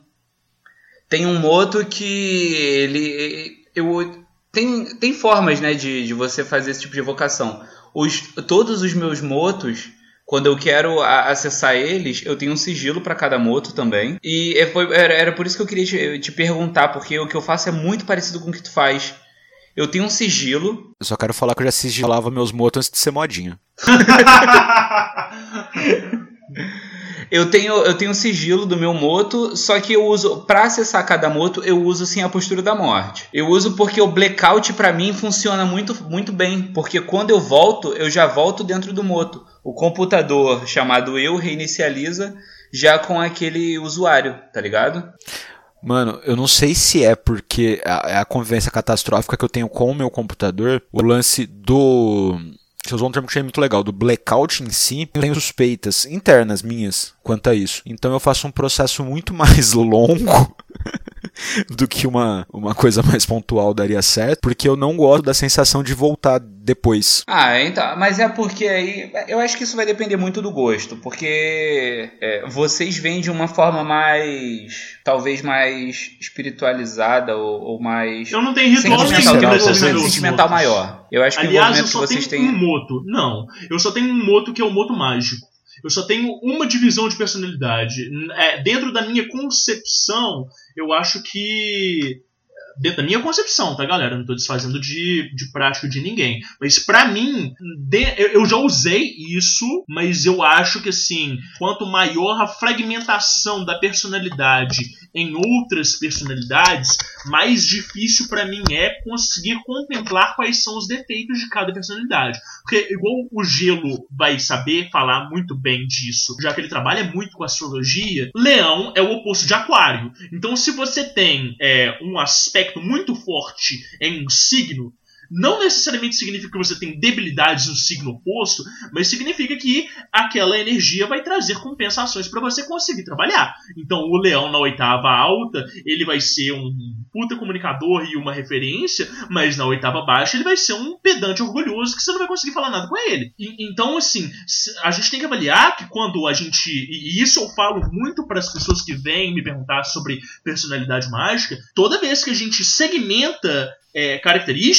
tem um moto que ele... Eu, tem, tem formas, né, de, de você fazer esse tipo de evocação. Os, todos os meus motos, quando eu quero a, acessar eles, eu tenho um sigilo para cada moto também. E é, foi, era, era por isso que eu queria te, te perguntar, porque o que eu faço é muito parecido com o que tu faz. Eu tenho um sigilo. Eu só quero falar que eu já sigilava meus motos antes de ser modinha. Eu tenho, eu tenho um sigilo do meu moto, só que eu uso, para acessar cada moto, eu uso sim a postura da morte. Eu uso porque o blackout para mim funciona muito, muito bem, porque quando eu volto, eu já volto dentro do moto. O computador chamado eu reinicializa já com aquele usuário, tá ligado? Mano, eu não sei se é porque é a convivência catastrófica que eu tenho com o meu computador, o lance do... Você usou um termo que eu achei muito legal, do blackout em si, eu tenho suspeitas internas minhas quanto a isso. Então eu faço um processo muito mais longo do que uma, uma coisa mais pontual daria certo, porque eu não gosto da sensação de voltar depois. Ah, então, mas é porque aí, eu acho que isso vai depender muito do gosto, porque é, vocês vêm de uma forma mais, talvez mais espiritualizada ou, ou mais... Eu não tenho ritual sentimental, nenhum um desses envolvimento meus sentimental motos. maior. Eu acho que Aliás, o eu envolvimento só que vocês tenho têm... um moto. Não, eu só tenho um moto que é o moto mágico. Eu só tenho uma divisão de personalidade. É, dentro da minha concepção, eu acho que... Dentro da minha concepção, tá, galera? Eu não tô desfazendo de, de prática de ninguém. Mas pra mim, de, eu, eu já usei isso, mas eu acho que, assim, quanto maior a fragmentação da personalidade em outras personalidades, mais difícil pra mim é conseguir contemplar quais são os defeitos de cada personalidade. Porque, igual o Gelo vai saber falar muito bem disso, já que ele trabalha muito com astrologia, Leão é o oposto de Aquário. Então, se você tem é, um aspecto muito forte em um signo, não necessariamente significa que você tem debilidades no signo oposto, mas significa que aquela energia vai trazer compensações para você conseguir trabalhar. Então o Leão na oitava alta, ele vai ser um puta comunicador e uma referência, mas na oitava baixa ele vai ser um pedante orgulhoso que você não vai conseguir falar nada com ele. E, então assim, a gente tem que avaliar que quando a gente, e isso eu falo muito para as pessoas que vêm me perguntar sobre personalidade mágica, toda vez que a gente segmenta É, características,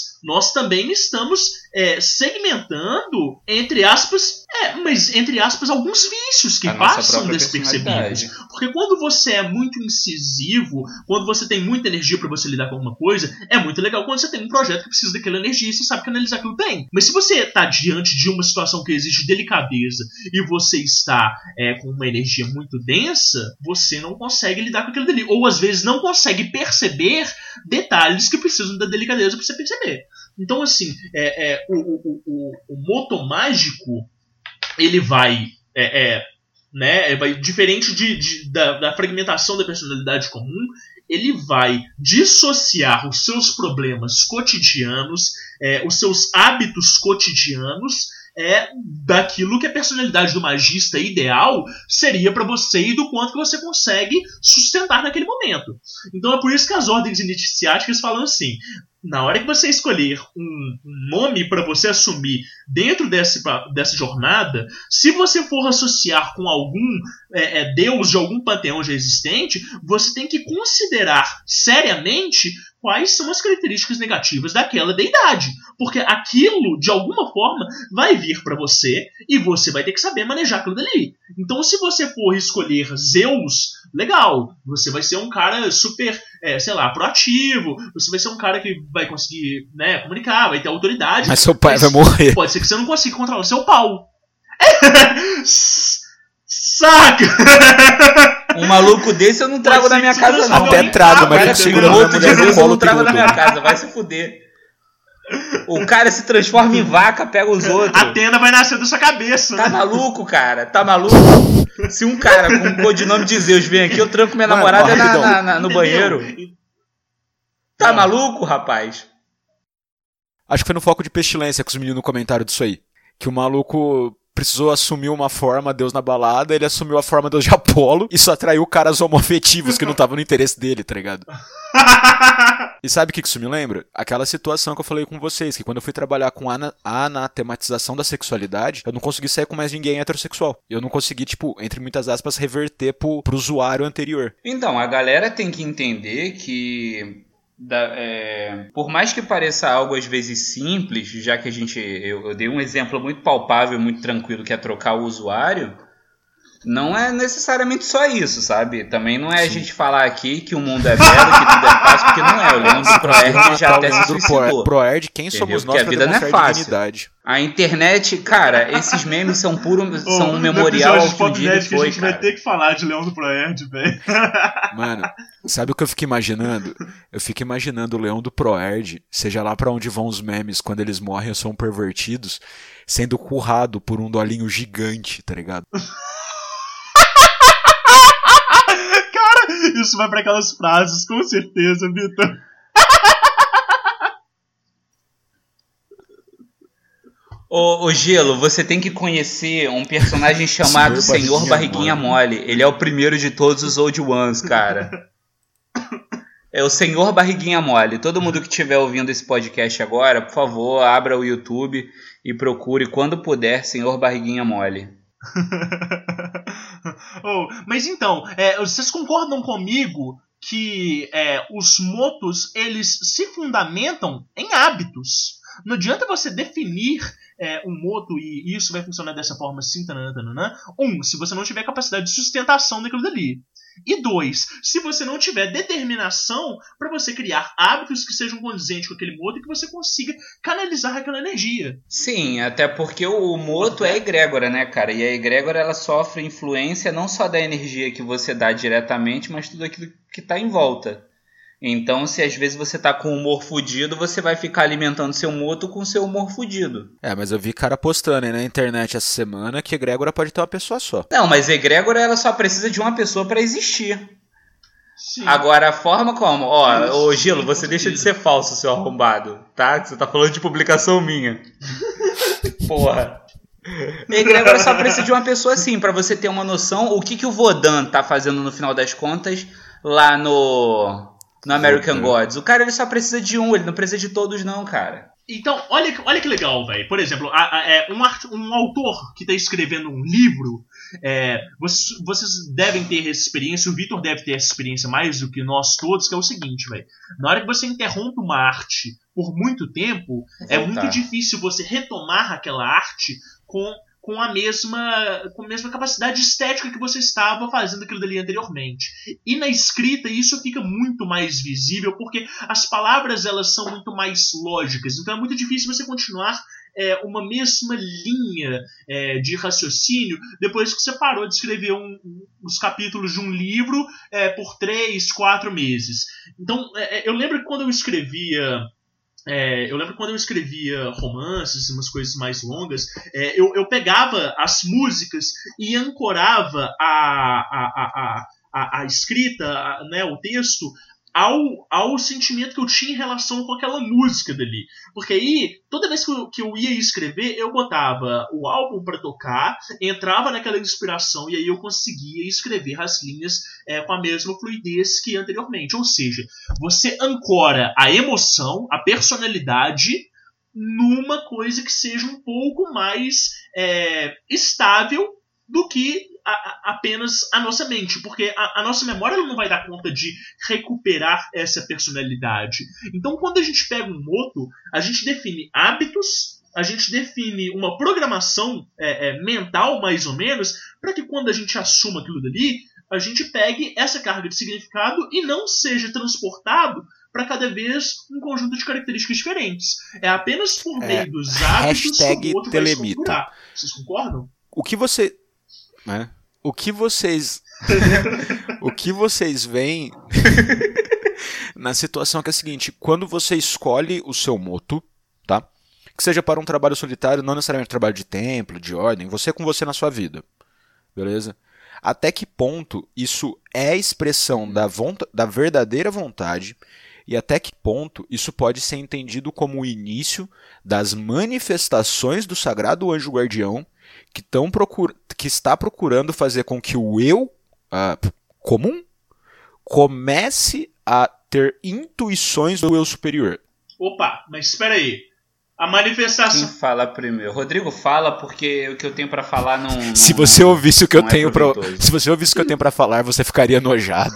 mas nós também estamos é, segmentando, entre aspas, é, mas entre aspas, alguns vícios que A nossa passam própria despercebidos. personalidade. Porque quando você é muito incisivo, quando você tem muita energia para você lidar com alguma coisa, é muito legal quando você tem um projeto que precisa daquela energia e você sabe canalizar aquilo bem. Mas se você está diante de uma situação que exige delicadeza e você está é, com uma energia muito densa, você não consegue lidar com aquilo dali. Ou às vezes não consegue perceber detalhes que precisam da delicadeza para você perceber. Então, assim, é, é, o, o, o, o moto mágico, ele vai, é, é, né, vai diferente de, de, da, da fragmentação da personalidade comum, ele vai dissociar os seus problemas cotidianos, é, os seus hábitos cotidianos, é daquilo que a personalidade do magista ideal seria para você e do quanto que você consegue sustentar naquele momento. Então é por isso que as ordens iniciáticas falam assim: na hora que você escolher um nome para você assumir dentro desse, dessa jornada, se você for associar com algum é, é, deus de algum panteão já existente, você tem que considerar seriamente quais são as características negativas daquela deidade. Porque aquilo, de alguma forma, vai vir para você e você vai ter que saber manejar aquilo dali. Então, se você for escolher Zeus, legal, você vai ser um cara super, é, sei lá, proativo, você vai ser um cara que vai conseguir, né, comunicar, vai ter autoridade. Mas seu pai mas vai morrer. Pode ser que você não consiga controlar o seu pau. Saca! Um maluco desse eu não trago na minha casa, não. Até trago, mas cara, eu seguro um a outro de mulher no Deus eu colo não trago na peludo. minha casa, vai se fuder. O cara se transforma em vaca, pega os outros. A tenda vai nascer da sua cabeça, Tá né? maluco, cara? Tá maluco? Se um cara com o codinome de Zeus vem aqui, eu tranco minha Mano, namorada na, rapidão. na- na- no Entendeu? banheiro. Tá Não. maluco, rapaz? Acho que foi no Foco de Pestilência que os meninos comentaram disso aí. Que o maluco precisou assumir uma forma, Deus na balada, ele assumiu a forma Deus de Apolo, isso atraiu caras homoafetivos que não estavam no interesse dele, tá ligado? E sabe o que isso me lembra? Aquela situação que eu falei com vocês, que quando eu fui trabalhar com a ana- a anatematização da sexualidade, eu não consegui sair com mais ninguém heterossexual. Eu não consegui, tipo, entre muitas aspas, reverter pro, pro usuário anterior. Então, a galera tem que entender que, da- é, por mais que pareça algo às vezes simples, já que a gente, eu, eu dei um exemplo muito palpável, muito tranquilo, que é trocar o usuário, não é necessariamente só isso, sabe? Também não é a gente falar aqui que o mundo é belo, que tudo é fácil, porque não é. O Leandro Proerd já até se do suicidou. Proerd, quem Entendeu? somos nós Porque a pra vida não é demonstrar fácil. dignidade? A internet, cara, esses memes são puro, são um No memorial episódio ao que um de dia ele Popnet que a foi, gente vai cara. ter que falar de Leão do Proerd, velho. Mano, sabe o que eu fico imaginando? Eu fico imaginando o Leão do Proerd, seja lá pra onde vão os memes quando eles morrem ou são pervertidos, sendo currado por um dolinho gigante, tá ligado? Cara, isso vai pra aquelas frases, com certeza, Vitor. Ô, ô Gelo, você tem que conhecer um personagem chamado Senhor Senhor Barriguinha Barriguinha Mole. Ele é o primeiro de todos os Old Ones, cara. É o Senhor Barriguinha Mole. Todo mundo que estiver ouvindo esse podcast agora, por favor, abra o YouTube e procure, quando puder, Senhor Barriguinha Mole. Oh, mas então, é, vocês concordam comigo que é, os motos, eles se fundamentam em hábitos? Não adianta você definir é, um moto e isso vai funcionar dessa forma assim, tanana, tanana. Um, se você não tiver capacidade de sustentação daquilo dali. E dois, se você não tiver determinação para você criar hábitos que sejam condizentes com aquele moto e que você consiga canalizar aquela energia. Sim, até porque o moto é egrégora, né, cara? E a egrégora, ela sofre influência não só da energia que você dá diretamente, mas tudo aquilo que tá em volta. Então, se às vezes você tá com o humor fudido, você vai ficar alimentando seu moto com seu humor fudido. É, mas eu vi cara postando aí na internet essa semana que egrégora pode ter uma pessoa só. Não, mas egrégora, ela só precisa de uma pessoa para existir. Sim. Agora, a forma como... Ó, Isso, ô Gilo, sim, você com deixa de certeza. ser falso, seu arrombado, tá? Você tá falando de publicação minha. Porra. Egrégora só precisa de uma pessoa assim, pra você ter uma noção o que, que o Vodan tá fazendo no final das contas lá no... No American Gods. O cara, ele só precisa de um, ele não precisa de todos não, cara. Então, olha, que- olha que legal, velho. Por exemplo, a- a- é, um, art- um autor que está escrevendo um livro, é, vocês, vocês devem ter essa experiência, o Vitor deve ter essa experiência mais do que nós todos, que é o seguinte, velho. Na hora que você interrompe uma arte por muito tempo, é muito difícil você retomar aquela arte com, com, a mesma, com a mesma capacidade estética que você estava fazendo aquilo dali anteriormente. E na escrita isso fica muito mais visível, porque as palavras elas são muito mais lógicas, então é muito difícil você continuar É, uma mesma linha é, de raciocínio depois que você parou de escrever um, um, os capítulos de um livro é, por três, quatro meses. Então, é, eu lembro que quando eu escrevia é, eu lembro quando eu escrevia romances, umas coisas mais longas, é, eu, eu pegava as músicas e ancorava a, a, a, a, a escrita, a, né, o texto, Ao, ao sentimento que eu tinha em relação com aquela música dali. Porque aí, toda vez que eu, que eu ia escrever, eu botava o álbum para tocar, entrava naquela inspiração e aí eu conseguia escrever as linhas é, com a mesma fluidez que anteriormente. Ou seja, você ancora a emoção, a personalidade, numa coisa que seja um pouco mais é, estável do que a, a, apenas a nossa mente, porque a, a nossa memória ela não vai dar conta de recuperar essa personalidade. Então, quando a gente pega um moto, a gente define hábitos, a gente define uma programação é, é, mental, mais ou menos, para que quando a gente assuma aquilo dali, a gente pegue essa carga de significado e não seja transportado para cada vez um conjunto de características diferentes. É apenas por meio é, dos hábitos que o outro vai se telemita. configurar. Vocês concordam? O que você... Né? O que vocês... o que vocês veem na situação que é a seguinte, quando você escolhe o seu moto, tá? Que seja para um trabalho solitário, não necessariamente trabalho de templo, de ordem, você com você na sua vida, beleza? Até que ponto isso é expressão da, vonta- da verdadeira vontade e até que ponto isso pode ser entendido como o início das manifestações do Sagrado Anjo Guardião que, tão procur- que está procurando fazer com que o eu uh, comum comece a ter intuições do eu superior. Opa, mas espera aí. A manifestação... Quem fala primeiro? Rodrigo, fala, porque o que eu tenho pra falar não... não se você ouvisse o que eu é tenho pra, proveitoso. se você ouvisse o que eu tenho para falar, você ficaria nojado.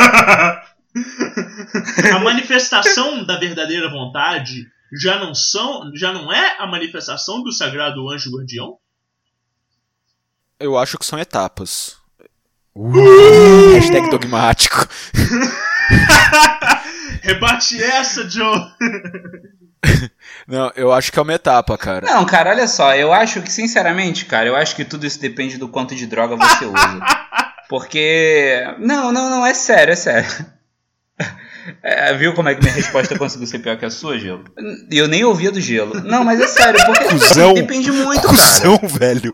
A manifestação da verdadeira vontade já não são, já não é a manifestação do Sagrado Anjo Guardião? Eu acho que são etapas. Uh, hashtag dogmático. Rebate essa, Joe. Não, eu acho que é uma etapa, cara. Não, cara, olha só, eu acho que, sinceramente, cara, eu acho que tudo isso depende do quanto de droga você usa. Porque... Não, não, não, é sério, é sério. É, viu como é que minha resposta conseguiu ser pior que a sua, Gelo? E eu nem ouvia do Gelo. Não, mas é sério, porque Cusão, depende muito, cusão, cara. velho.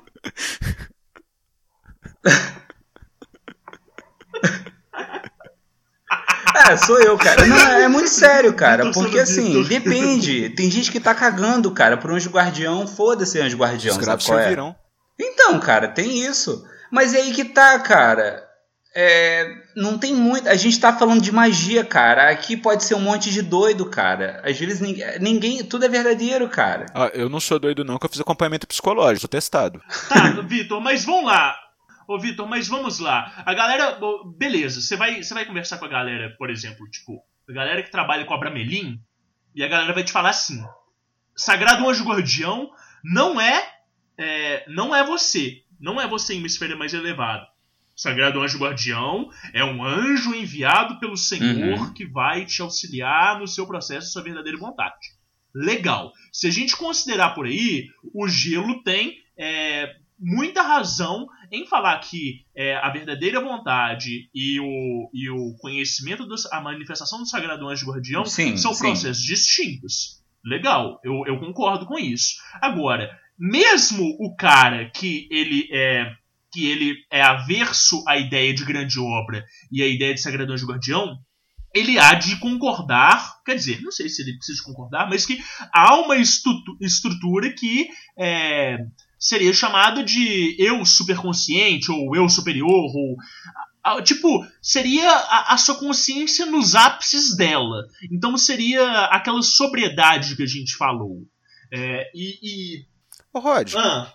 É, sou eu, cara. Não, é muito sério, cara. Porque assim, depende. Tem gente que tá cagando, cara, por anjo guardião. Foda-se anjo guardião. Os gráficos sabe qual é? servirão. Então, cara, tem isso. Mas é aí que tá, cara. É, não tem muito. A gente tá falando de magia, cara. Aqui pode ser um monte de doido, cara. Às vezes ninguém. ninguém tudo é verdadeiro, cara. Ah, eu não sou doido, não, que eu fiz acompanhamento psicológico, sou testado. Tá, Vitor, mas vamos lá. Ô, Vitor, mas vamos lá. A galera. Beleza, você vai, você vai conversar com a galera, por exemplo, tipo, a galera que trabalha com a Bramelin, e a galera vai te falar assim: Sagrado Anjo Guardião não é, é. Não é você. Não é você em uma esfera mais elevada. Sagrado Anjo Guardião é um anjo enviado pelo Senhor Uhum. que vai te auxiliar no seu processo, sua verdadeira vontade. Legal. Se a gente considerar por aí, o Gelo tem é, muita razão em falar que é, a verdadeira vontade e o, e o conhecimento, dos, a manifestação do Sagrado Anjo Guardião Sim, são sim. processos distintos. Legal, eu, eu concordo com isso. Agora, mesmo o cara que ele é... que ele é averso à ideia de grande obra e à ideia de Sagrado Anjo Guardião, ele há de concordar, quer dizer, não sei se ele precisa concordar, mas que há uma estu- estrutura que é, seria chamada de eu superconsciente, ou eu superior, ou a, tipo, seria a, a sua consciência nos ápices dela. Então seria aquela sobriedade que a gente falou. É, e... e... Ô, Rod, Ah,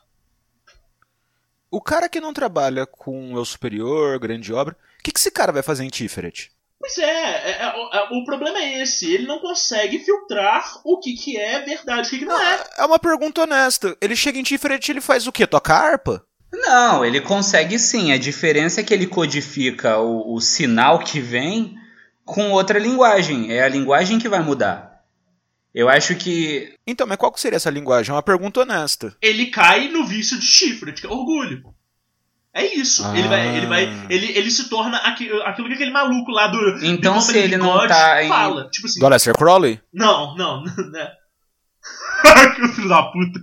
o cara que não trabalha com eu superior, grande obra, o que, que esse cara vai fazer em Tiferet? Pois é, é, é, é, o problema é esse. Ele não consegue filtrar o que, que é verdade e o que, que não, não é. É uma pergunta honesta. Ele chega em Tiferet e ele faz o quê? Toca harpa? Não, ele consegue sim. A diferença é que ele codifica o, o sinal que vem com outra linguagem. É a linguagem que vai mudar. Eu acho que... Então, mas qual que seria essa linguagem? É uma pergunta honesta. Ele cai no vício de Tiferet, que é orgulho. É isso. Ah. Ele vai, ele vai, ele, ele se torna aquilo, aquilo que aquele maluco lá do. Então do se ele não tá em... fala. Tipo assim. Do Aleister Crowley? Não, não, né? Que filho da puta.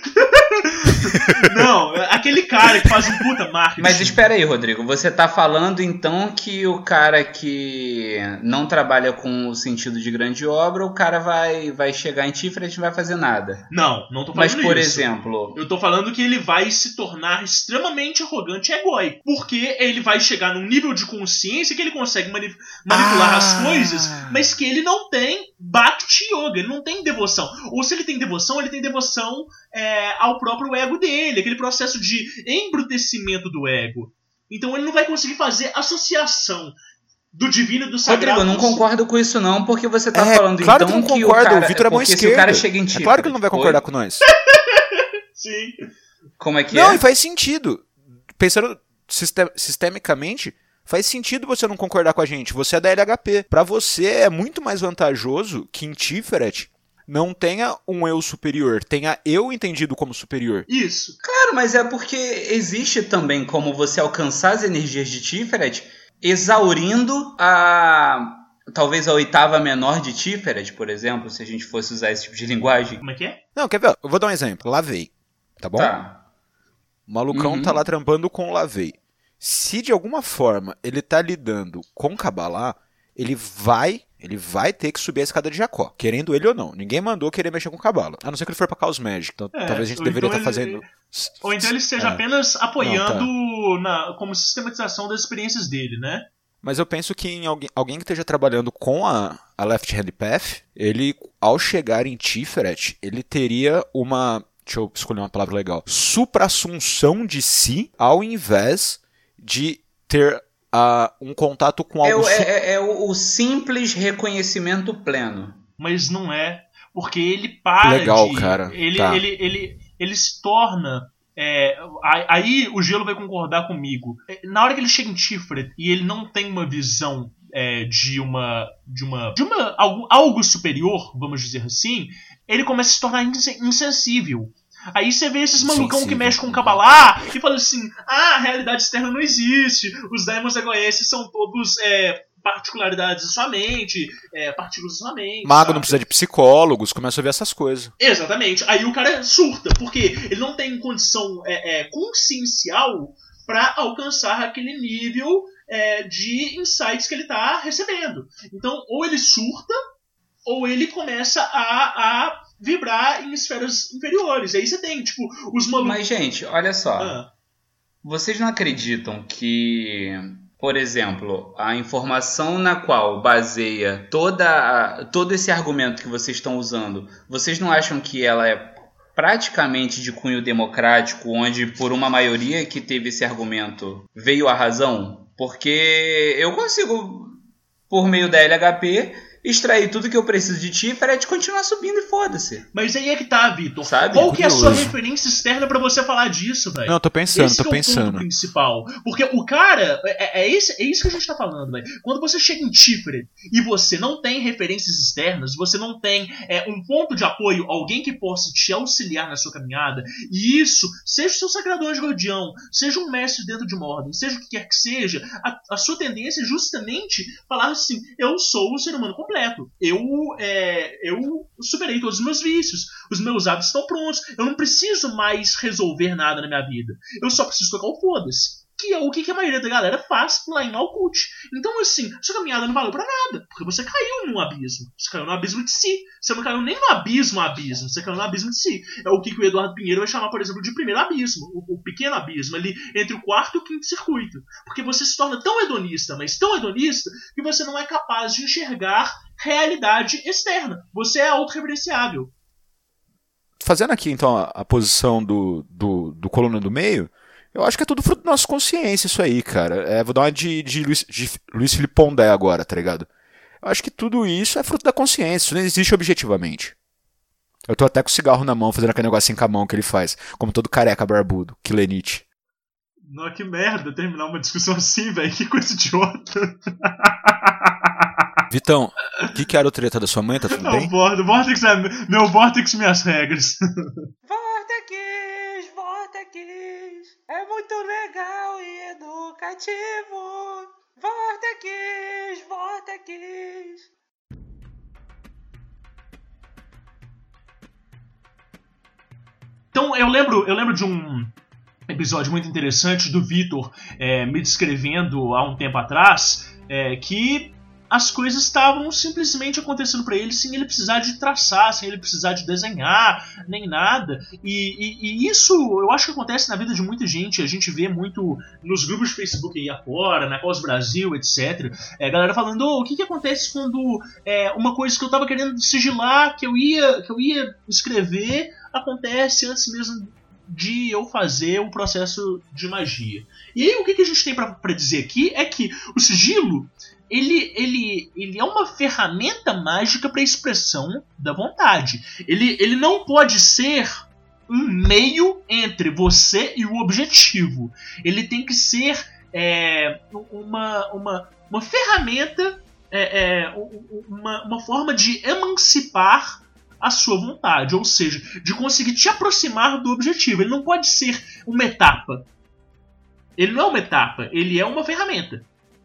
Não, aquele cara que faz um puta marketing. Mas espera aí, Rodrigo. Você tá falando então que o cara que não trabalha com o sentido de grande obra, o cara vai, vai chegar em Tiferet e não vai fazer nada. Não, não tô falando isso. Mas, por isso. exemplo... Eu tô falando que ele vai se tornar extremamente arrogante e egóico. Porque ele vai chegar num nível de consciência que ele consegue mani- manipular ah. as coisas, mas que ele não tem Bhakti Yoga, ele não tem devoção. Ou se ele tem devoção, ele tem devoção é, ao próprio ego dele, aquele processo de embrutecimento do ego. Então ele não vai conseguir fazer associação do divino e do sagrado. Rodrigo, eu não concordo com isso não, porque você tá é, falando claro então que, não que concordo, o cara... O Vitor é mão esquerda. Se o cara chega em Tiferet... É claro que ele não vai concordar Oi? com nós. Sim. Como é que não, é? e faz sentido. Pensando sistem- sistemicamente, faz sentido você não concordar com a gente. Você é da L H P. Pra você é muito mais vantajoso que em Tiferet não tenha um eu superior, tenha eu entendido como superior. Isso. Claro, mas é porque existe também como você alcançar as energias de Tiferet exaurindo a... talvez a oitava menor de Tiferet, por exemplo, se a gente fosse usar esse tipo de linguagem. Como é que é? Não, quer ver? Eu vou dar um exemplo. Lavei. Tá bom? Tá. O malucão Uhum. tá lá trampando com o Lavei. Se de alguma forma ele tá lidando com Kabbalah, ele vai, ele vai ter que subir a escada de Jacó, querendo ele ou não. Ninguém mandou querer mexer com Kabbalah. A não ser que ele for pra Chaos Magic. Então É, talvez a gente ou deveria então estar ele- fazendo... Ou então ele esteja É. apenas apoiando Não, na, como sistematização das experiências dele, né? Mas eu penso que em alguém, alguém que esteja trabalhando com a, a Left Hand Path, ele, ao chegar em Tiferet, ele teria uma... Deixa eu escolher uma palavra legal. Supra-assunção de si, ao invés de ter uh, um contato com É, algo... o- su- é- é- é o, o simples reconhecimento pleno. Mas não é. Porque ele para Legal, de... cara. Ele, Tá. ele, ele, ele se torna... é, aí- aí o Gelo vai concordar comigo. É, Na hora que ele chega em Tiferet e ele não tem uma visão é, de uma... De uma, de uma algo, algo superior, vamos dizer assim, ele começa a se tornar insen- insensível. Aí você vê esses malucão que Insensível. mexem com Kabbalah e fala assim: ah, a realidade externa não existe, os daimons egoesses são todos é, particularidades da sua mente, é, partículas da sua mente. Mago sabe? não precisa de psicólogos, começa a ver essas coisas. Exatamente. Aí o cara surta, porque ele não tem condição é, é, consciencial para alcançar aquele nível é, de insights que ele tá recebendo. Então, ou ele surta, ou ele começa a, a vibrar em esferas inferiores. Aí você tem, tipo, os malucos... Mas, gente, olha só. Ah, Vocês não acreditam que, por exemplo, a informação na qual baseia toda a- todo esse argumento que vocês estão usando, vocês não acham que ela é praticamente de cunho democrático, onde por uma maioria que teve esse argumento veio a razão? Porque eu consigo, por meio da L H P, extrair tudo que eu preciso de Tiferet e continuar subindo e foda-se. mas aí é que tá, Vitor. Sabe? Qual que é a sua Curioso. referência externa pra você falar disso, velho? Não, tô pensando, Esse tô que é o pensando. ponto principal. Porque o cara, é, é, esse, é isso que a gente tá falando, velho. Quando você chega em Tiferet e você não tem referências externas, você não tem é, um ponto de apoio, alguém que possa te auxiliar na sua caminhada, e isso, seja o seu sagrado anjo guardião, seja um mestre dentro de uma ordem, seja o que quer que seja, a, a sua tendência é justamente falar assim: eu sou um ser humano completo. Eu, é, eu superei todos os meus vícios. Os meus hábitos estão prontos. Eu não preciso mais resolver nada na minha vida. Eu só preciso tocar o foda-se. Que é o que a maioria da galera faz lá em Malkuth. Então, assim, sua caminhada não valeu pra nada. Porque você caiu num abismo. Você caiu no abismo de si. Você não caiu nem no abismo abismo. Você caiu no abismo de si. É o que o Eduardo Pinheiro vai chamar, por exemplo, de primeiro abismo. O, o pequeno abismo ali entre o quarto e o quinto circuito. Porque você se torna tão hedonista, mas tão hedonista, que você não é capaz de enxergar realidade externa. Você é autorreferenciável. Fazendo aqui, então, a, a posição do, do, do coluna do meio, Eu acho que é tudo fruto da nossa consciência isso aí, cara. É, vou dar uma de, de, Luiz, de Luiz Felipe Pondé agora, tá ligado? Eu acho que tudo isso é fruto da consciência, isso não existe objetivamente. Eu tô até com o cigarro na mão, fazendo aquele negocinho com a mão que ele faz, como todo careca barbudo, que Lenite. Não, que merda terminar uma discussão assim, velho, que coisa idiota. Vitão, o que, que era o treta da sua mãe, tá tudo Não, bem? Vortex é meu Vortex, minhas regras. Vortex, Vortex, é muito legal e educativo. Vortex, Vortex. Então, eu lembro, eu lembro de um episódio muito interessante do Vitor é, me descrevendo há um tempo atrás é, que as coisas estavam simplesmente acontecendo para ele sem ele precisar de traçar, sem ele precisar de desenhar, nem nada. E, e, e isso eu acho que acontece na vida de muita gente. A gente vê muito nos grupos de Facebook aí afora, na Cos Brasil, etcétera. É, galera falando, oh, o que, que acontece quando é, uma coisa que eu tava querendo sigilar, que eu ia, que eu ia escrever, acontece antes mesmo de eu fazer o processo de magia. E aí o que, que a gente tem pra, pra dizer aqui é que o sigilo Ele, ele, ele é uma ferramenta mágica para a expressão da vontade. Ele, ele não pode ser um meio entre você e o objetivo. Ele tem que ser é, uma, uma, uma ferramenta, é, é, uma, uma forma de emancipar a sua vontade, ou seja, de conseguir te aproximar do objetivo. Ele não pode ser uma etapa. Ele não é uma etapa, ele é uma ferramenta.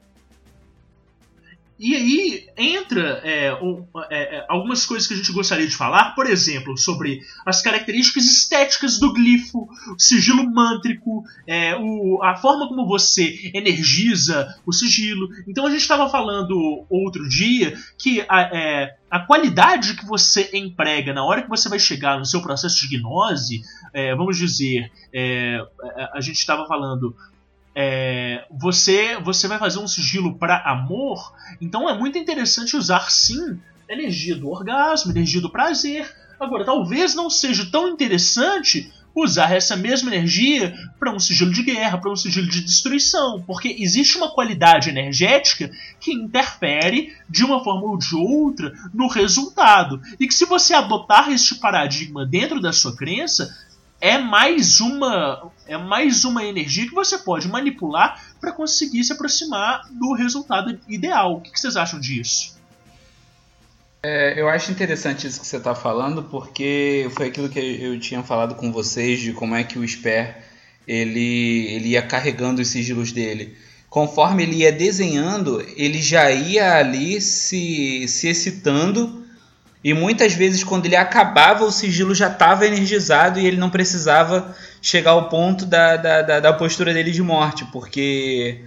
E aí entra é, um, é, algumas coisas que a gente gostaria de falar, por exemplo, sobre as características estéticas do glifo, o sigilo mântrico, é, o, a forma como você energiza o sigilo. Então a gente estava falando outro dia que a, é, a qualidade que você emprega na hora que você vai chegar no seu processo de gnose, é, vamos dizer, é, a gente estava falando... É, você, você vai fazer um sigilo para amor, então é muito interessante usar sim a energia do orgasmo, a energia do prazer. Agora, talvez não seja tão interessante usar essa mesma energia para um sigilo de guerra, para um sigilo de destruição, porque existe uma qualidade energética que interfere de uma forma ou de outra no resultado, e que se você adotar este paradigma dentro da sua crença, É mais, uma, é mais uma energia que você pode manipular para conseguir se aproximar do resultado ideal. O que, que vocês acham disso? É, eu acho interessante isso que você está falando, porque foi aquilo que eu tinha falado com vocês, de como é que o Sper ele, ele ia carregando os sigilos dele. Conforme ele ia desenhando, ele já ia ali se, se excitando. E muitas vezes quando ele acabava, o sigilo já estava energizado e ele não precisava chegar ao ponto da, da, da, da postura dele de morte, porque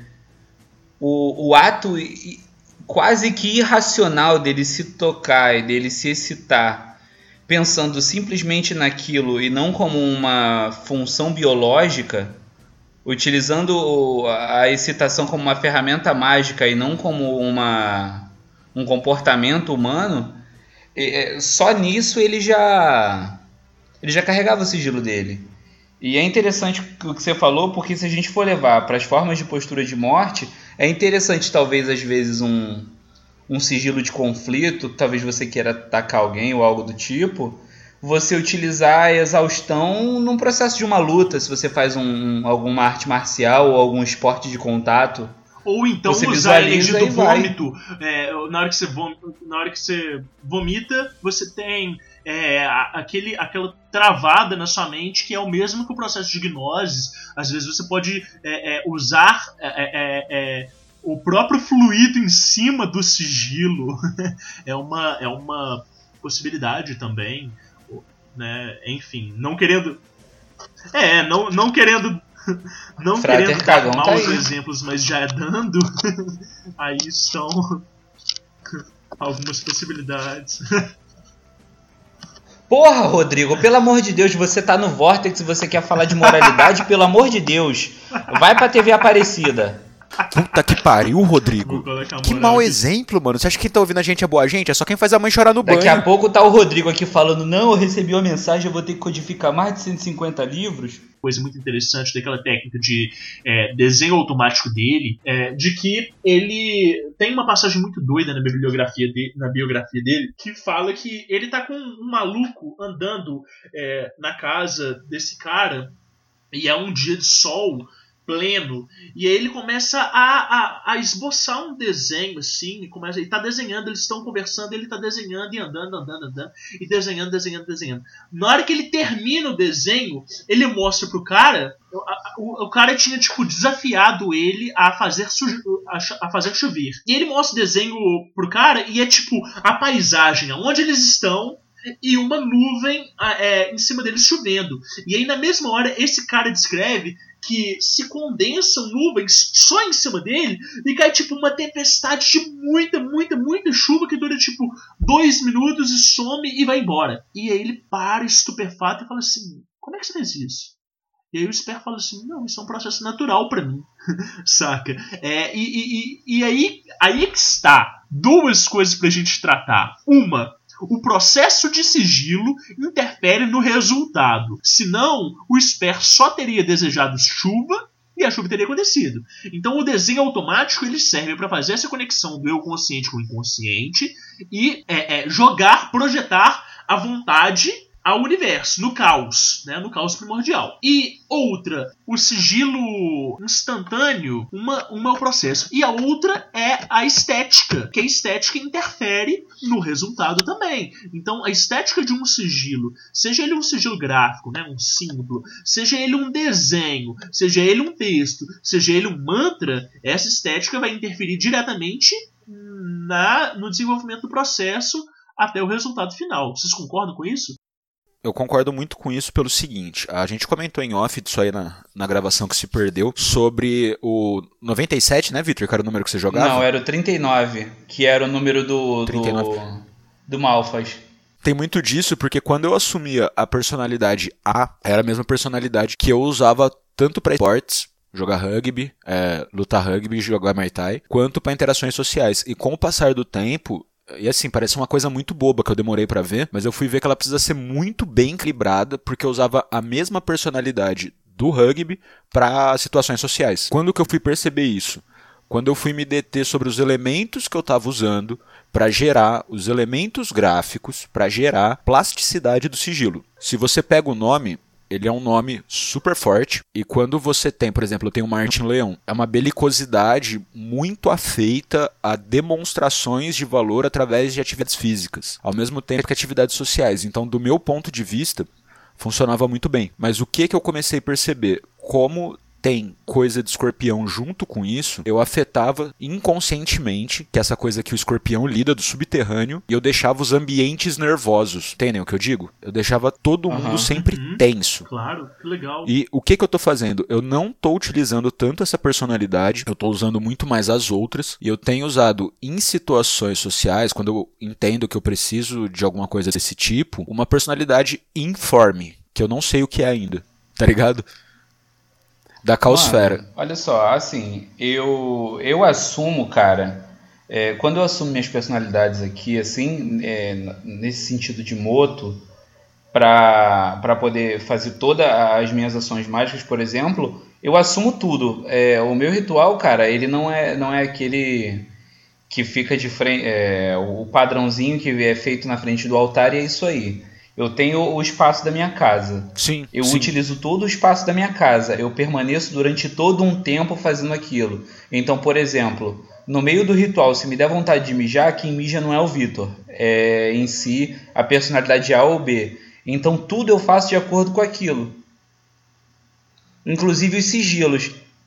o, o ato quase que irracional dele se tocar e dele se excitar, pensando simplesmente naquilo e não como uma função biológica, utilizando a excitação como uma ferramenta mágica e não como uma, um comportamento humano, só nisso ele já ele já carregava o sigilo dele. E é interessante o que você falou, porque se a gente for levar para as formas de postura de morte, é interessante talvez às vezes um, um sigilo de conflito, talvez você queira atacar alguém ou algo do tipo, você utilizar a exaustão num processo de uma luta, se você faz um, alguma arte marcial ou algum esporte de contato. Ou então você usar a energia do vai. vômito. É, na, hora que você vom, na hora que você vomita, você tem é, aquele, aquela travada na sua mente que é o mesmo que o processo de gnose. Às vezes você pode é, é, usar é, é, é, o próprio fluido em cima do sigilo. é, uma, é uma possibilidade também. Né? Enfim, não querendo... É, não, não querendo... Não Frater querendo Cagão dar tá maus aí. exemplos, mas já dando, aí estão algumas possibilidades. Porra, Rodrigo, pelo amor de Deus, você tá no Vortex e você quer falar de moralidade, pelo amor de Deus, vai pra T V Aparecida. Puta que pariu, Rodrigo. Vou colocar Que moral mau aqui. exemplo, mano. Você acha que quem tá ouvindo a gente é boa gente? É só quem faz a mãe chorar no banho. Daqui a pouco tá o Rodrigo aqui falando, não, eu recebi uma mensagem, eu vou ter que codificar mais de cento e cinquenta livros. Coisa muito interessante daquela técnica de é, desenho automático dele, é, de que ele tem uma passagem muito doida na bibliografia de, na biografia dele, que fala que ele tá com um maluco andando é, na casa desse cara, e é um dia de sol pleno, e aí ele começa a, a, a esboçar um desenho assim, e começa, ele tá desenhando, eles estão conversando, ele tá desenhando e andando, andando, andando, e desenhando, desenhando, desenhando. Na hora que ele termina o desenho, ele mostra pro cara, o, o cara tinha tipo desafiado ele a fazer, a, a fazer chover. E ele mostra o desenho pro cara, e é tipo a paisagem, onde eles estão, e uma nuvem é, em cima deles chovendo. E aí na mesma hora esse cara descreve que se condensam nuvens só em cima dele e cai tipo uma tempestade de muita, muita, muita chuva que dura tipo dois minutos e some e vai embora. E aí ele para estupefato e fala assim, como é que você fez isso? E aí o Sper fala assim, não, isso é um processo natural pra mim, saca? É, e, e, e aí, aí que está duas coisas pra gente tratar. Uma, o processo de sigilo interfere no resultado. Senão, o Sper só teria desejado chuva e a chuva teria acontecido. Então, o desenho automático ele serve para fazer essa conexão do eu consciente com o inconsciente e é, é, jogar, projetar a vontade ao universo, no caos, né, no caos primordial. E outra, o sigilo instantâneo, uma, uma é o processo. E a outra é a estética, que a estética interfere no resultado também. Então, a estética de um sigilo, seja ele um sigilo gráfico, né, um símbolo, seja ele um desenho, seja ele um texto, seja ele um mantra, essa estética vai interferir diretamente na, no desenvolvimento do processo até o resultado final. Vocês concordam com isso? Eu concordo muito com isso pelo seguinte, a gente comentou em off disso aí na, na gravação que se perdeu, sobre o noventa e sete, né, Victor, que era o número que você jogava? Não, era o trinta e nove, que era o número do, trinta e nove. do, do Malphas. Tem muito disso, porque quando eu assumia a personalidade A, era a mesma personalidade que eu usava tanto para esportes, jogar rugby, é, lutar rugby, jogar Muay Thai, quanto para interações sociais. E com o passar do tempo, e assim, parece uma coisa muito boba que eu demorei pra ver, mas eu fui ver que ela precisa ser muito bem equilibrada, porque eu usava a mesma personalidade do rugby para situações sociais. Quando que eu fui perceber isso? Quando eu fui me deter sobre os elementos que eu estava usando para gerar os elementos gráficos, para gerar plasticidade do sigilo. Se você pega o nome, ele é um nome super forte, e quando você tem, por exemplo, eu tenho Martin Leão, é uma belicosidade muito afeita a demonstrações de valor através de atividades físicas, ao mesmo tempo que atividades sociais. Então, do meu ponto de vista, funcionava muito bem. Mas o que, que eu comecei a perceber? Como tem coisa de escorpião junto com isso, eu afetava inconscientemente, que é essa coisa que o escorpião lida do subterrâneo, e eu deixava os ambientes nervosos. Entendem o que eu digo? Eu deixava todo mundo uhum. sempre uhum. tenso. Claro, que legal. E o que que eu tô fazendo? Eu não tô utilizando tanto essa personalidade, eu tô usando muito mais as outras, e eu tenho usado em situações sociais, quando eu entendo que eu preciso de alguma coisa desse tipo, uma personalidade informe, que eu não sei o que é ainda, tá ligado? Da caosfera. Mano, olha só, assim, eu, eu assumo, cara, é, quando eu assumo minhas personalidades aqui, assim, é, nesse sentido de moto, pra, pra poder fazer todas as minhas ações mágicas, por exemplo, eu assumo tudo. É, o meu ritual, cara, ele não é, não é aquele que fica de frente, é, o padrãozinho que é feito na frente do altar, e é isso aí. Eu tenho o espaço da minha casa. Sim, eu sim. utilizo todo o espaço da minha casa. Eu permaneço durante todo um tempo fazendo aquilo. Então, por exemplo, no meio do ritual, se me der vontade de mijar, quem mija não é o Vitor. É em si a personalidade A ou B. Então, tudo eu faço de acordo com aquilo. Inclusive os sigilos.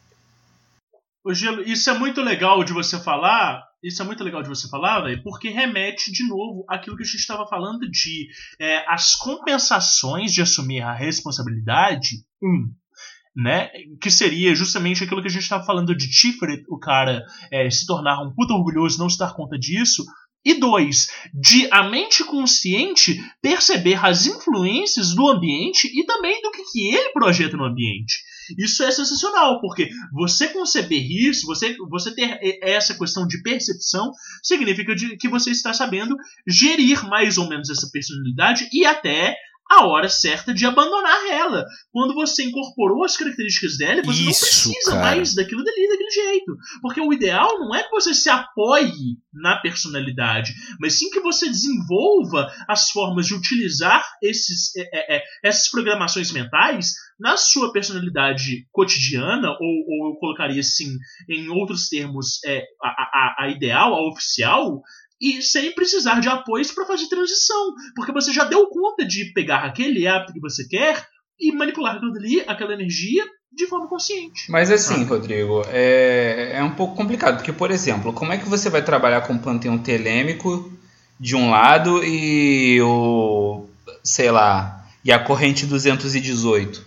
Ô, Gelo, isso é muito legal de você falar... Isso é muito legal de você falar, véio, porque remete de novo àquilo que a gente estava falando de é, as compensações de assumir a responsabilidade, um, né, que seria justamente aquilo que a gente estava falando de Tiferet, o cara é, se tornar um puta orgulhoso e não se dar conta disso, e dois, de a mente consciente perceber as influências do ambiente e também do que, que ele projeta no ambiente. Isso é sensacional, porque você conceber isso, você, você ter essa questão de percepção, significa de, que você está sabendo gerir mais ou menos essa personalidade e até a hora certa de abandonar ela. Quando você incorporou as características dela, você Isso, não precisa cara. mais daquilo dali, daquele jeito. Porque o ideal não é que você se apoie na personalidade, mas sim que você desenvolva as formas de utilizar esses, é, é, essas programações mentais na sua personalidade cotidiana, ou, ou eu colocaria assim, em outros termos, é, a, a, a ideal, a oficial, e sem precisar de apoios para fazer transição, porque você já deu conta de pegar aquele hábito que você quer e manipular aquilo ali, aquela energia, de forma consciente. Mas assim, Ah. Rodrigo, é, é um pouco complicado, porque, por exemplo, como é que você vai trabalhar com o panteão telêmico de um lado e o, sei lá, e a corrente duzentos e dezoito?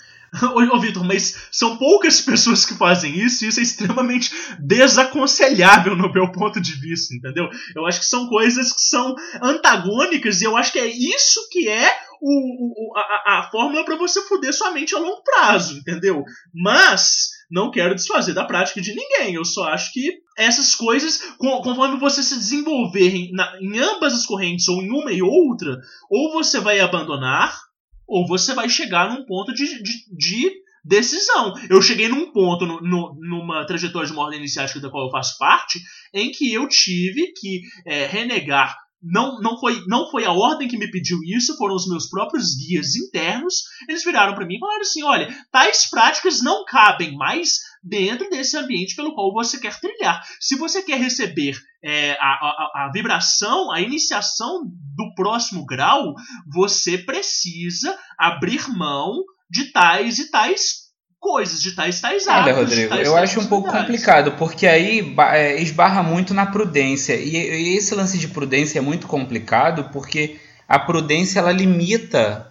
Ô, ô Vitor, mas são poucas pessoas que fazem isso e isso é extremamente desaconselhável no meu ponto de vista, entendeu? Eu acho que são coisas que são antagônicas e eu acho que é isso que é o, o, a, a fórmula para você foder sua mente a longo prazo, entendeu? Mas não quero desfazer da prática de ninguém, eu só acho que essas coisas, conforme você se desenvolver em, na, em ambas as correntes ou em uma e outra, ou você vai abandonar ou você vai chegar num ponto de, de, de decisão. Eu cheguei num ponto, no, no, numa trajetória de uma ordem iniciática da qual eu faço parte, em que eu tive que é, renegar. Não, não, foi, não foi a ordem que me pediu isso, foram os meus próprios guias internos. Eles viraram para mim e falaram assim, olha, tais práticas não cabem mais dentro desse ambiente pelo qual você quer trilhar. Se você quer receber é, a, a, a vibração, a iniciação do próximo grau, você precisa abrir mão de tais e tais coisas, de tais e tais hábitos. Olha, Rodrigo, tais, eu tais acho um pouco possibilidades. complicado, porque aí é, esbarra muito na prudência. E, e esse lance de prudência é muito complicado, porque a prudência ela limita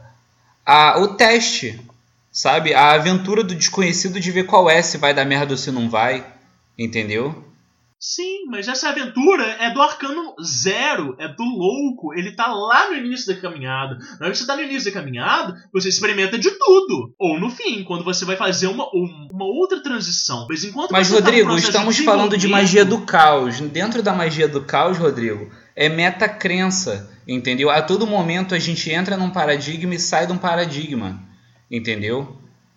a, o teste, sabe? A aventura do desconhecido de ver qual é, se vai dar merda ou se não vai, entendeu? Sim, mas essa aventura é do arcano zero, é do louco, ele tá lá no início da caminhada. Na hora que você tá no início da caminhada, você experimenta de tudo. Ou no fim, quando você vai fazer uma, uma outra transição. Mas enquanto Mas, você tá no Rodrigo, processo estamos de falando de desenvolvimento- magia do caos. Dentro da magia do caos, Rodrigo, é metacrença, entendeu? A todo momento a gente entra num paradigma e sai de um paradigma, entendeu?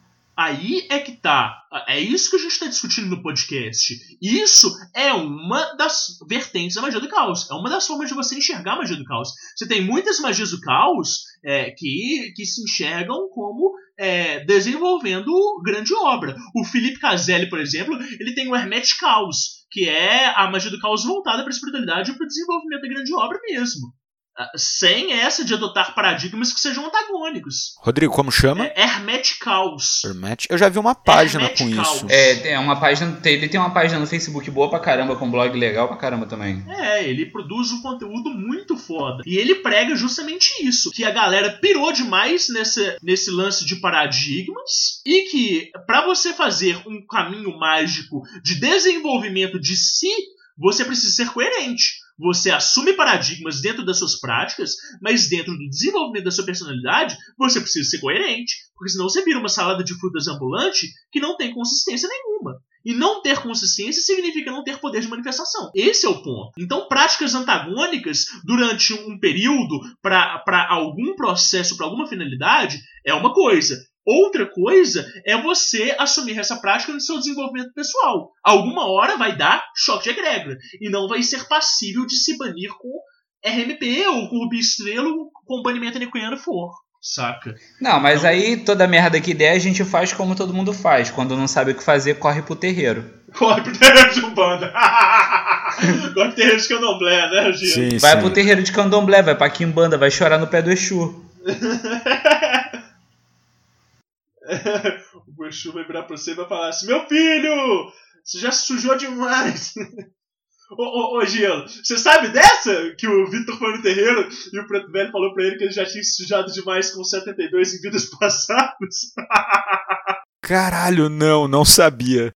Aí é que tá. É isso que a gente tá discutindo no podcast. Isso é uma das vertentes da magia do caos. É uma das formas de você enxergar a magia do caos. Você tem muitas magias do caos é, que, que se enxergam como é, desenvolvendo grande obra. O Felipe Caselli, por exemplo, ele tem o Hermetic Caos, que é a magia do caos voltada para a espiritualidade e para o desenvolvimento da grande obra mesmo. Sem essa de adotar paradigmas que sejam antagônicos. Rodrigo, como chama? É Hermetic Caos. Hermet. Eu já vi uma página Hermetic com Caos. isso. É, é uma página, ele tem uma página no Facebook boa pra caramba, com um blog legal pra caramba também. É, ele produz um conteúdo muito foda. E ele prega justamente isso. Que a galera pirou demais nesse, nesse lance de paradigmas. E que pra você fazer um caminho mágico de desenvolvimento de si, você precisa ser coerente. Você assume paradigmas dentro das suas práticas, mas dentro do desenvolvimento da sua personalidade, você precisa ser coerente. Porque senão você vira uma salada de frutas ambulante que não tem consistência nenhuma. E não ter consistência significa não ter poder de manifestação. Esse é o ponto. Então, práticas antagônicas durante um período para algum processo, para alguma finalidade, é uma coisa. Outra coisa é você assumir essa prática no seu desenvolvimento pessoal. Alguma hora vai dar choque de egrégora. E não vai ser passível de se banir com R M P ou com Rubi Estrelo com banimento aniquiano for. Saca? Não, mas aí toda merda que der a gente faz como todo mundo faz. Quando não sabe o que fazer, corre pro terreiro. Corre pro terreiro de Umbanda. Corre pro terreiro de Candomblé, né, Gil? Sim, Vai sim. pro terreiro de Candomblé, vai pra Quimbanda, vai chorar no pé do Exu. O Exu vai virar pra você e vai falar assim: meu filho, você já se sujou demais. Ô, ô, ô, Gelo, você sabe dessa? Que o Vitor foi no terreiro e o Preto Velho falou pra ele que ele já tinha se sujado demais com setenta e dois em vidas passadas. Caralho, não, não sabia.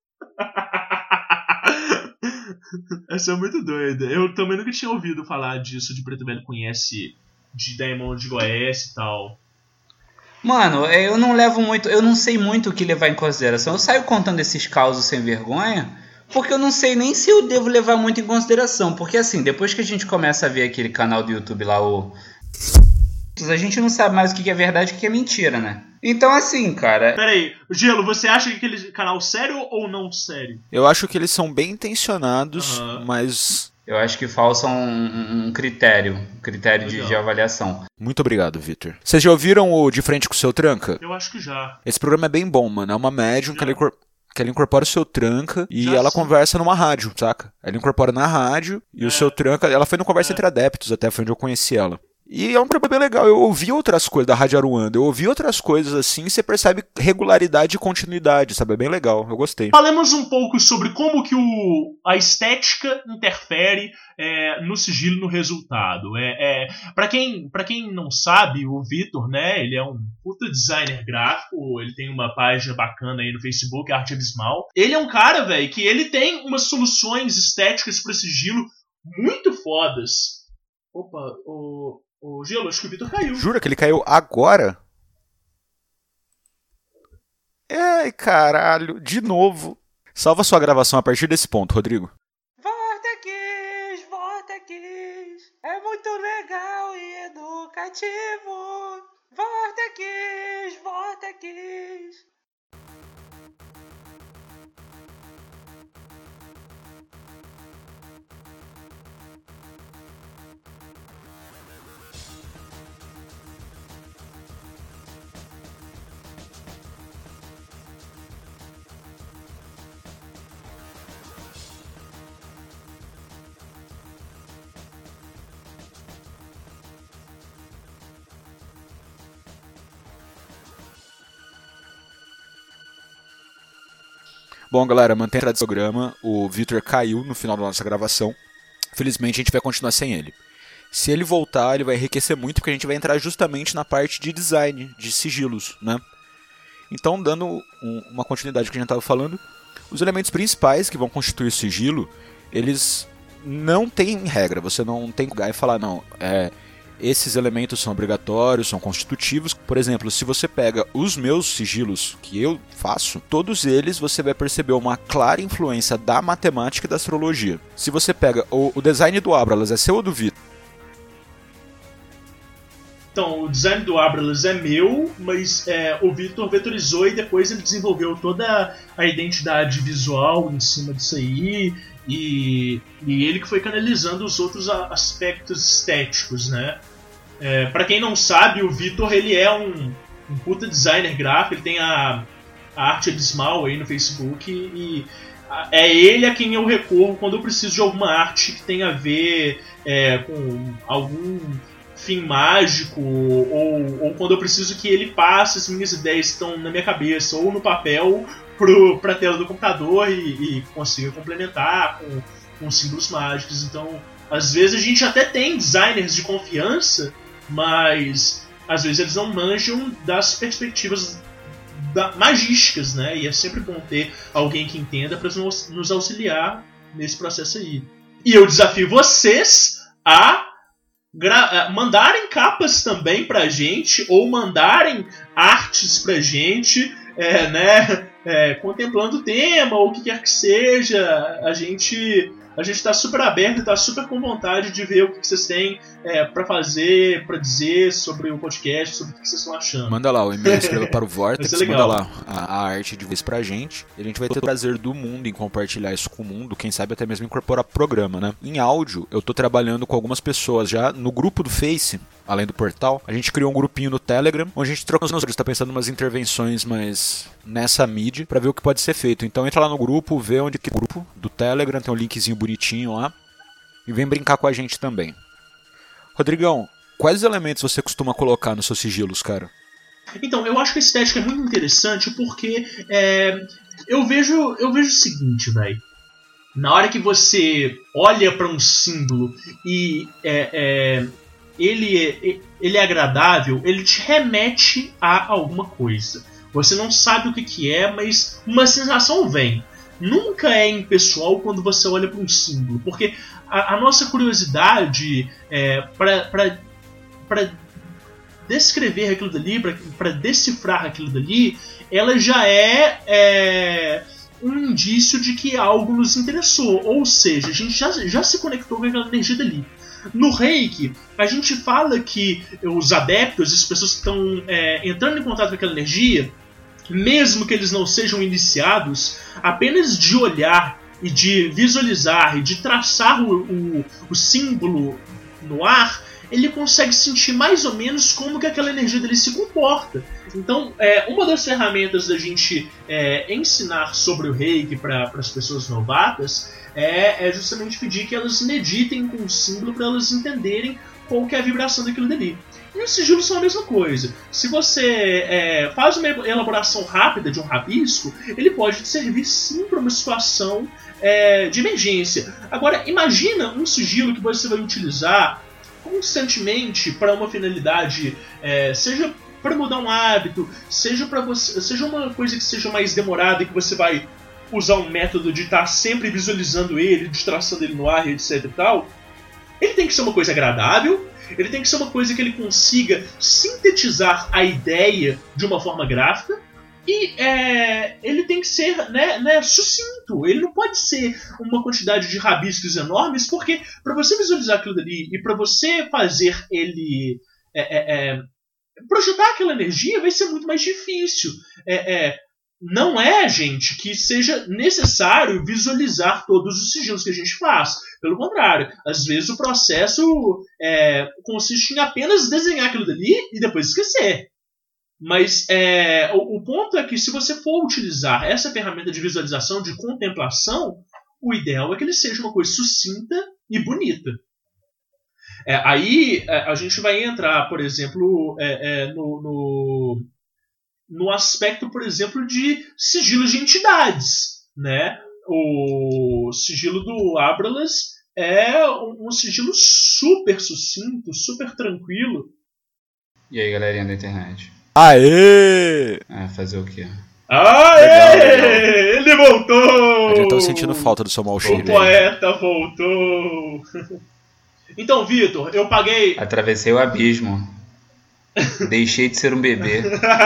Essa é muito doida. Eu também nunca tinha ouvido falar disso, de Preto Velho conhece de Daimon de Goiás e tal. Mano, eu não levo muito, eu não sei muito o que levar em consideração. Eu saio contando esses causos sem vergonha, porque eu não sei nem se eu devo levar muito em consideração. Porque assim, depois que a gente começa a ver aquele canal do YouTube lá, o... a gente não sabe mais o que é verdade e o que é mentira, né? Então assim, cara... Peraí, Gelo, você acha que aquele canal sério ou não sério? Eu acho que eles são bem intencionados, Aham. mas... Eu acho que falta um, um critério, um critério de, de avaliação. Muito obrigado, Vitor. Vocês já ouviram o De Frente com o Seu Tranca? Eu acho que já. Esse programa é bem bom, mano. É uma médium que ela, incor- que ela incorpora o Seu Tranca e Já ela sim. conversa numa rádio, saca? Ela incorpora na rádio e É. o Seu Tranca... Ela foi no Conversa É. Entre Adeptos, até foi onde eu conheci ela. E é um programa bem legal. Eu ouvi outras coisas da Rádio Aruanda. Eu ouvi outras coisas assim e você percebe regularidade e continuidade, sabe? É bem legal. Eu gostei. Falemos um pouco sobre como que o, a estética interfere é, no sigilo, no resultado. É, é, para quem, pra quem não sabe, o Vitor, né, ele é um puta designer gráfico, ele tem uma página bacana aí no Facebook, Arte Abismal. Ele é um cara, velho, que ele tem umas soluções estéticas para sigilo muito fodas. Opa, o... Ô, Gelo, acho que o Vitor caiu. Jura que ele caiu agora? Ai, caralho, de novo. Salva sua gravação a partir desse ponto, Rodrigo. Vortex, Vortex, é muito legal e educativo. Vortex, Vortex. Bom, galera, mantém a tradição do programa. O Vitor caiu no final da nossa gravação. Felizmente, a gente vai continuar sem ele. Se ele voltar, ele vai enriquecer muito, porque a gente vai entrar justamente na parte de design, de sigilos, né? Então, dando um, uma continuidade ao que a gente estava falando, os elementos principais que vão constituir o sigilo, eles não têm regra. Você não tem que lugar e falar, não, é... esses elementos são obrigatórios, são constitutivos. Por exemplo, se você pega os meus sigilos que eu faço, todos eles você vai perceber uma clara influência da matemática e da astrologia. Se você pega o, o design do Abralas, é seu ou do Vitor? Então, o design do Abralas é meu, mas é, o Vitor vetorizou e depois ele desenvolveu toda a identidade visual em cima disso aí. E, e ele que foi canalizando os outros aspectos estéticos, né? É, para quem não sabe, o Vitor ele é um, um puta designer gráfico, ele tem a, a Arte Abismal aí no Facebook e a, é ele a quem eu recorro quando eu preciso de alguma arte que tenha a ver é, com algum fim mágico ou, ou quando eu preciso que ele passe as minhas ideias que estão na minha cabeça ou no papel Pro, pra tela do computador e, e consiga complementar com, com símbolos mágicos. Então, às vezes a gente até tem designers de confiança, mas às vezes eles não manjam das perspectivas da, magísticas, né? E é sempre bom ter alguém que entenda para nos, nos auxiliar nesse processo aí. E eu desafio vocês a gra- mandarem capas também pra gente, ou mandarem artes pra gente, é, né? É, contemplando o tema, ou o que quer que seja. A gente a gente tá super aberto, tá super com vontade de ver o que vocês têm é, para fazer, para dizer sobre o podcast, sobre o que vocês estão achando. Manda lá o e-mail, escreva para o Vortex, Vai ser manda legal. lá a, a arte de vez pra gente. E a gente vai ter o prazer do mundo em compartilhar isso com o mundo, quem sabe até mesmo incorporar programa, né? Em áudio, eu tô trabalhando com algumas pessoas já no grupo do Face, além do portal. A gente criou um grupinho no Telegram, onde a gente troca os números, tá pensando em umas intervenções mais nessa mídia, pra ver o que pode ser feito. Então entra lá no grupo, vê onde que é o grupo do Telegram, tem um linkzinho bonitinho lá, e vem brincar com a gente também. Rodrigão, quais elementos você costuma colocar nos seus sigilos, cara? Então, eu acho que a estética é muito interessante porque é, eu, vejo, eu vejo o seguinte, velho. Na hora que você olha para um símbolo e é, é, ele, é, ele é agradável, ele te remete a alguma coisa. Você não sabe o que, que é, mas uma sensação vem. Nunca é impessoal quando você olha para um símbolo, porque a, a nossa curiosidade é, para descrever aquilo dali, para decifrar aquilo dali, ela já é, é um indício de que algo nos interessou. Ou seja, a gente já, já se conectou com aquela energia dali. No Reiki, a gente fala que os adeptos, as pessoas que estão é, entrando em contato com aquela energia, mesmo que eles não sejam iniciados, apenas de olhar e de visualizar e de traçar o, o, o símbolo no ar, ele consegue sentir mais ou menos como que aquela energia dele se comporta. Então, é, uma das ferramentas da gente é, ensinar sobre o Reiki para as pessoas novatas é, é justamente pedir que elas meditem com o símbolo para elas entenderem qual que é a vibração daquilo dali. E os sigilos são a mesma coisa. Se você é, faz uma elaboração rápida de um rabisco, ele pode servir sim para uma situação é, de emergência. Agora, imagina um sigilo que você vai utilizar constantemente para uma finalidade, é, seja para mudar um hábito, seja para você, seja uma coisa que seja mais demorada e que você vai usar um método de estar sempre visualizando ele, de traçando ele no ar, etc e tal. Ele tem que ser uma coisa agradável, ele tem que ser uma coisa que ele consiga sintetizar a ideia de uma forma gráfica, e é, ele tem que ser né, né, sucinto. Ele não pode ser uma quantidade de rabiscos enormes, porque para você visualizar aquilo dali e para você fazer ele é, é, é, projetar aquela energia vai ser muito mais difícil. É, é, não é, gente, que seja necessário visualizar todos os sigilos que a gente faz. Pelo contrário, às vezes o processo é, consiste em apenas desenhar aquilo dali e depois esquecer. Mas é, o, o ponto é que se você for utilizar essa ferramenta de visualização, de contemplação, o ideal é que ele seja uma coisa sucinta e bonita. É, aí é, a gente vai entrar, por exemplo, é, é, no, no, no aspecto, por exemplo, de sigilos de entidades. Né? O sigilo do Abralas é um, um sigilo super sucinto, super tranquilo. E aí, galerinha da internet? Aê! Ah, fazer o quê? Aê! Legal, legal. Ele voltou! Eu já tô sentindo falta do seu mau cheiro. O poeta aí. Voltou! Então, Vitor, eu paguei... Atravessei o abismo. Deixei de ser um bebê.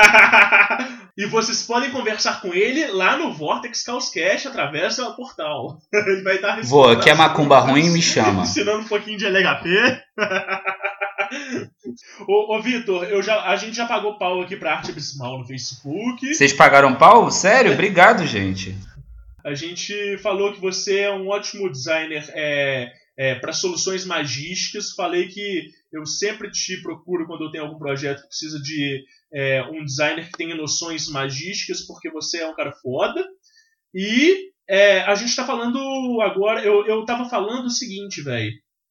E vocês podem conversar com ele lá no Vortex Caoscast através do portal. Ele vai estar Vou, quer macumba ruim, me chama. Ensinando um pouquinho de L H P. Ô, ô Vitor, eu já, a gente já pagou pau aqui pra Arte Abismal no Facebook. Vocês pagaram pau? Sério? Obrigado, gente. A gente falou que você é um ótimo designer é, é, para soluções magísticas. Falei que eu sempre te procuro quando eu tenho algum projeto que precisa de é, um designer que tenha noções magísticas, porque você é um cara foda. E é, a gente tá falando agora... Eu, eu tava falando o seguinte, velho.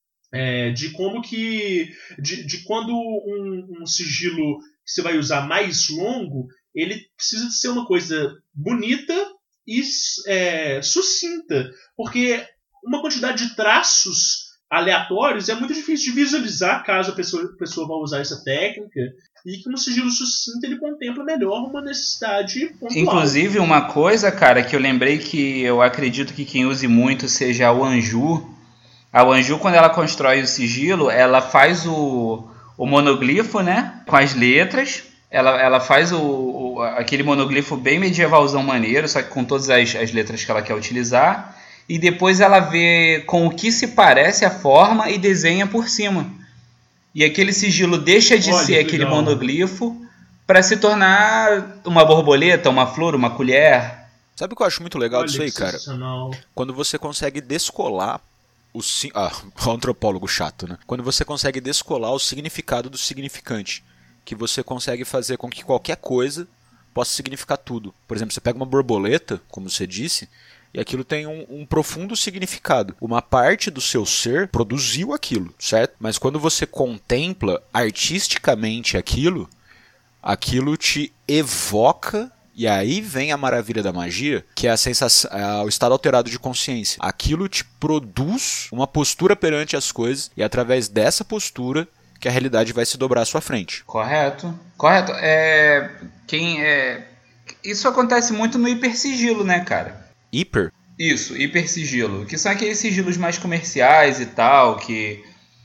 É, de como que... De, de quando um, um sigilo que você vai usar mais longo, ele precisa de ser uma coisa bonita e é, sucinta. Porque uma quantidade de traços aleatórios é muito difícil de visualizar caso a pessoa, a pessoa vá usar essa técnica. E que um sigilo sucinto ele contempla melhor uma necessidade pontual. Inclusive, uma coisa, cara, que eu lembrei que eu acredito que quem use muito seja o Anju. A Anju, quando ela constrói o sigilo, ela faz o, o monoglifo, né, com as letras. Ela, ela faz o, o, aquele monoglifo bem medievalzão maneiro, só que com todas as, as letras que ela quer utilizar. E depois ela vê com o que se parece a forma e desenha por cima. E aquele sigilo deixa de Olha, ser legal. aquele monoglifo para se tornar uma borboleta, uma flor, uma colher. Sabe o que eu acho muito legal Olha, disso aí, cara? Quando você consegue descolar o si... ah, o antropólogo chato, né? Quando você consegue descolar o significado do significante, que você consegue fazer com que qualquer coisa possa significar tudo. Por exemplo, você pega uma borboleta, como você disse, e aquilo tem um, um profundo significado. Uma parte do seu ser produziu aquilo, certo? Mas quando você contempla artisticamente aquilo, aquilo te evoca. E aí vem a maravilha da magia, que é a sensação, é o estado alterado de consciência. Aquilo te produz uma postura perante as coisas, e é através dessa postura que a realidade vai se dobrar à sua frente. Correto, correto. É, quem é, isso acontece muito no hipersigilo, né, cara? Hiper? Isso, hipersigilo, que são aqueles sigilos mais comerciais e tal, que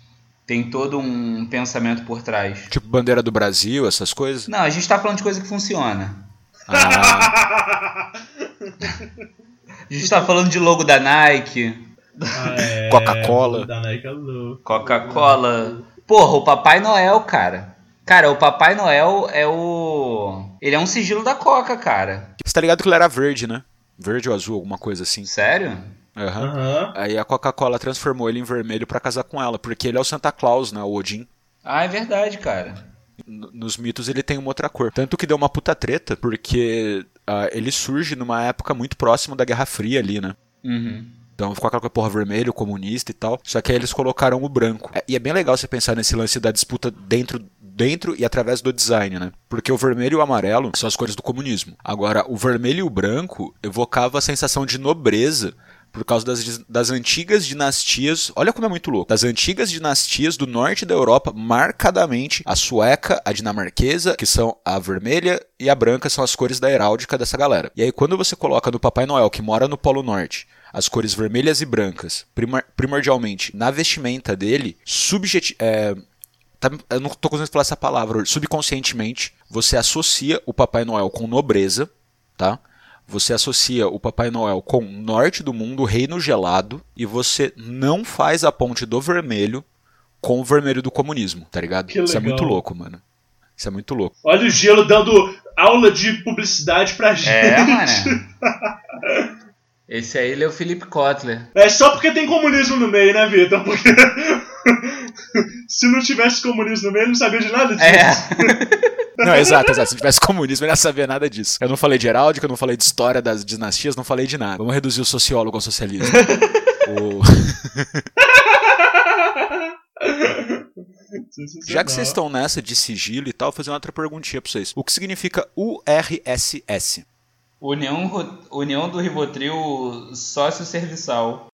tem todo um pensamento por trás. Tipo bandeira do Brasil, essas coisas? Não, a gente tá falando de coisa que funciona. Ah. A gente tá falando de logo da Nike. Ah, é, Coca-Cola. Da Nike é louco. Coca-Cola. Porra, o Papai Noel, cara. Cara, o Papai Noel é o... Ele é um sigilo da Coca, cara. Você tá ligado que ele era verde, né? Verde ou azul, alguma coisa assim. Sério? Aham. Aham. Aí a Coca-Cola transformou ele em vermelho pra casar com ela, porque ele é o Santa Claus, né? O Odin. Ah, é verdade, cara. N- Nos mitos ele tem uma outra cor. Tanto que deu uma puta treta, porque ah, ele surge numa época muito próxima da Guerra Fria ali, né? Uhum. Então ficou aquela coisa, porra, vermelho, comunista e tal. Só que aí eles colocaram o branco. É- E é bem legal você pensar nesse lance da disputa dentro, dentro e através do design, né? Porque o vermelho e o amarelo são as cores do comunismo. Agora, o vermelho e o branco evocava a sensação de nobreza por causa das, das antigas dinastias. Olha como é muito louco. Das antigas dinastias do norte da Europa, marcadamente a sueca, a dinamarquesa, que são a vermelha e a branca, são as cores da heráldica dessa galera. E aí quando você coloca no Papai Noel, que mora no Polo Norte, as cores vermelhas e brancas, primor- primordialmente na vestimenta dele, subjeti- é, tá- eu não tô conseguindo falar essa palavra, subconscientemente, você associa o Papai Noel com nobreza, tá? Você associa o Papai Noel com o norte do mundo, o reino gelado, e você não faz a ponte do vermelho com o vermelho do comunismo, tá ligado? Que Isso é legal. muito louco, mano. Isso é muito louco. Olha o Gelo dando aula de publicidade pra gente. É, mano. Esse aí ele é o Philip Kotler. É só porque tem comunismo no meio, né, Vitor? Porque se não tivesse comunismo no meio, ele não sabia de nada disso. É. Não, exato, exato. Se não tivesse comunismo, eu não ia saber nada disso. Eu não falei de heráldica, eu não falei de história das dinastias, não falei de nada. Vamos reduzir o sociólogo ao socialismo. O... Já que vocês estão nessa de sigilo e tal, vou fazer uma outra perguntinha pra vocês. O que significa U R S S? União, Ro- União do Rivotril Sócio-Serviçal.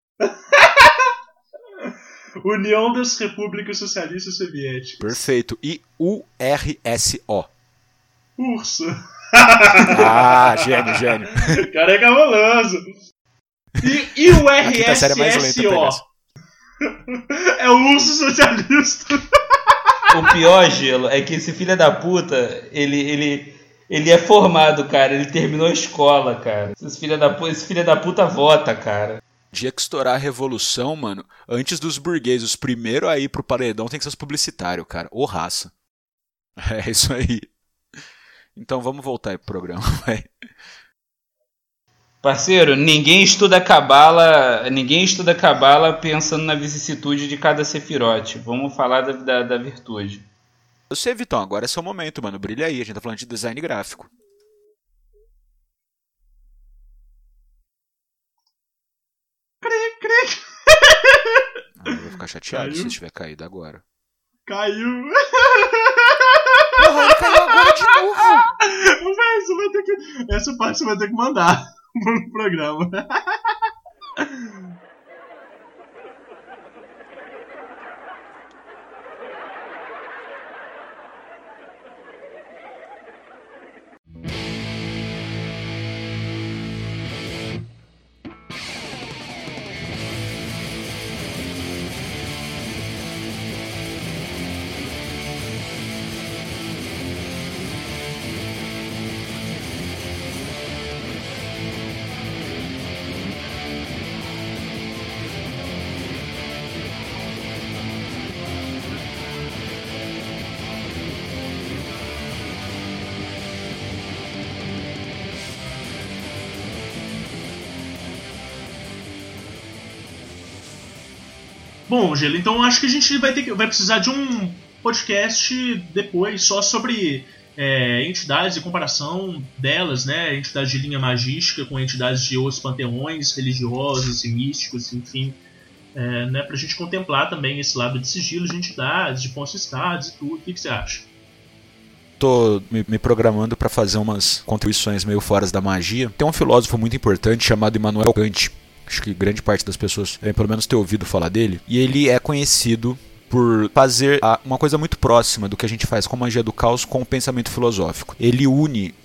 União das Repúblicas Socialistas Soviéticas. Perfeito. E U R S O? Urso. Ah, gênio, gênio. Cara é cabuloso. E, e o A R quinta S série é mais lenta S pra pegar O? essa. É o urso socialista. O pior, Gelo, é que esse filho da puta, ele, ele, ele é formado, cara. Ele terminou a escola, cara. Esse filho da, pu- esse filho da puta vota, cara. Dia que estourar a revolução, mano, antes dos burgueses, os primeiros a ir pro paredão tem que ser os publicitários, cara. Ô raça. É isso aí. Então vamos voltar aí pro programa, vai. Parceiro, ninguém estuda cabala, ninguém estuda cabala pensando na vicissitude de cada sefirote. Vamos falar da, da, da virtude. Eu sei, Vitão, agora é seu momento, mano. Brilha aí, a gente tá falando de design gráfico. Ah, eu vou ficar chateado Caiu? se você tiver caído agora. Caiu. Porra, ele caiu agora de novo! Véi, você vai ter que... Essa parte você vai ter que mandar pro programa. Bom, Gelo, então acho que a gente vai ter que vai precisar de um podcast depois só sobre é, entidades e comparação delas, né? Entidades de linha magística com entidades de outros panteões religiosos e místicos, enfim, é, né? Pra gente contemplar também esse lado de sigilo de entidades, de pontos-estados e tudo. O que, que você acha? Tô me, me programando pra fazer umas contribuições meio fora da magia. Tem um filósofo muito importante chamado Immanuel Kant. Acho que grande parte das pessoas devem pelo menos ter ouvido falar dele. E ele é conhecido por fazer a, uma coisa muito próxima do que a gente faz com a magia do caos com o pensamento filosófico. Ele une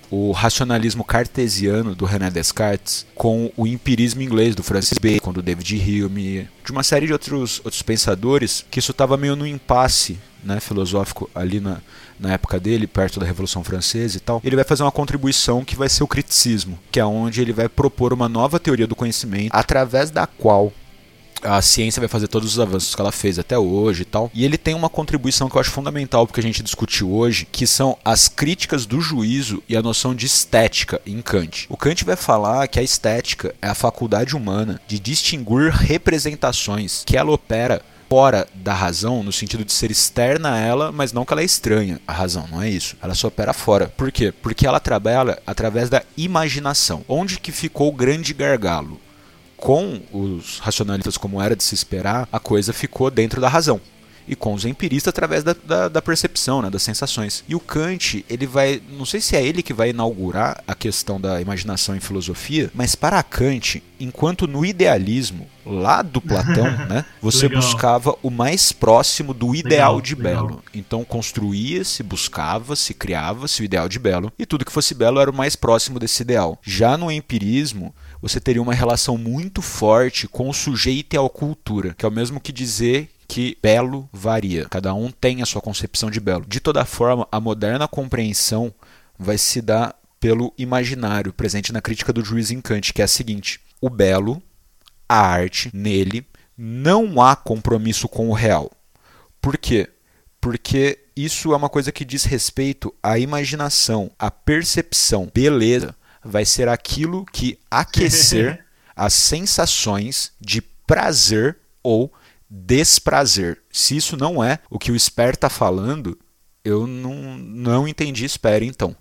o racionalismo cartesiano do René Descartes com o empirismo inglês do Francis Bacon, do David Hume, de uma série de outros, outros pensadores, que isso estava meio no impasse, né, filosófico ali na, na época dele, perto da Revolução Francesa e tal. Ele vai fazer uma contribuição que vai ser o criticismo, que é onde ele vai propor uma nova teoria do conhecimento, através da qual a ciência vai fazer todos os avanços que ela fez até hoje e tal. E ele tem uma contribuição que eu acho fundamental porque a gente discutiu hoje, que são as críticas do juízo e a noção de estética em Kant. O Kant vai falar que a estética é a faculdade humana de distinguir representações que ela opera fora da razão, no sentido de ser externa a ela, mas não que ela é estranha à razão, não é isso. Ela só opera fora. Por quê? Porque ela trabalha através da imaginação. Onde que ficou o grande gargalo? Com os racionalistas, como era de se esperar, a coisa ficou dentro da razão. E com os empiristas, através da, da, da percepção, né, das sensações. E o Kant, ele vai, não sei se é ele que vai inaugurar a questão da imaginação em filosofia, mas para Kant, enquanto no idealismo, lá do Platão, né, você Legal. buscava o mais próximo do ideal Legal, de legal. belo. Então construía-se, buscava-se, criava-se o ideal de belo, e tudo que fosse belo era o mais próximo desse ideal. Já no empirismo, você teria uma relação muito forte com o sujeito e a cultura, que é o mesmo que dizer que belo varia. Cada um tem a sua concepção de belo. De toda forma, a moderna compreensão vai se dar pelo imaginário, presente na crítica do juiz em Kant, que é a seguinte: o belo, a arte, nele, não há compromisso com o real. Por quê? Porque isso é uma coisa que diz respeito à imaginação, à percepção. Beleza vai ser aquilo que aquecer as sensações de prazer ou desprazer. Se isso não é o que o Sper está falando, eu não, não entendi Sper, então.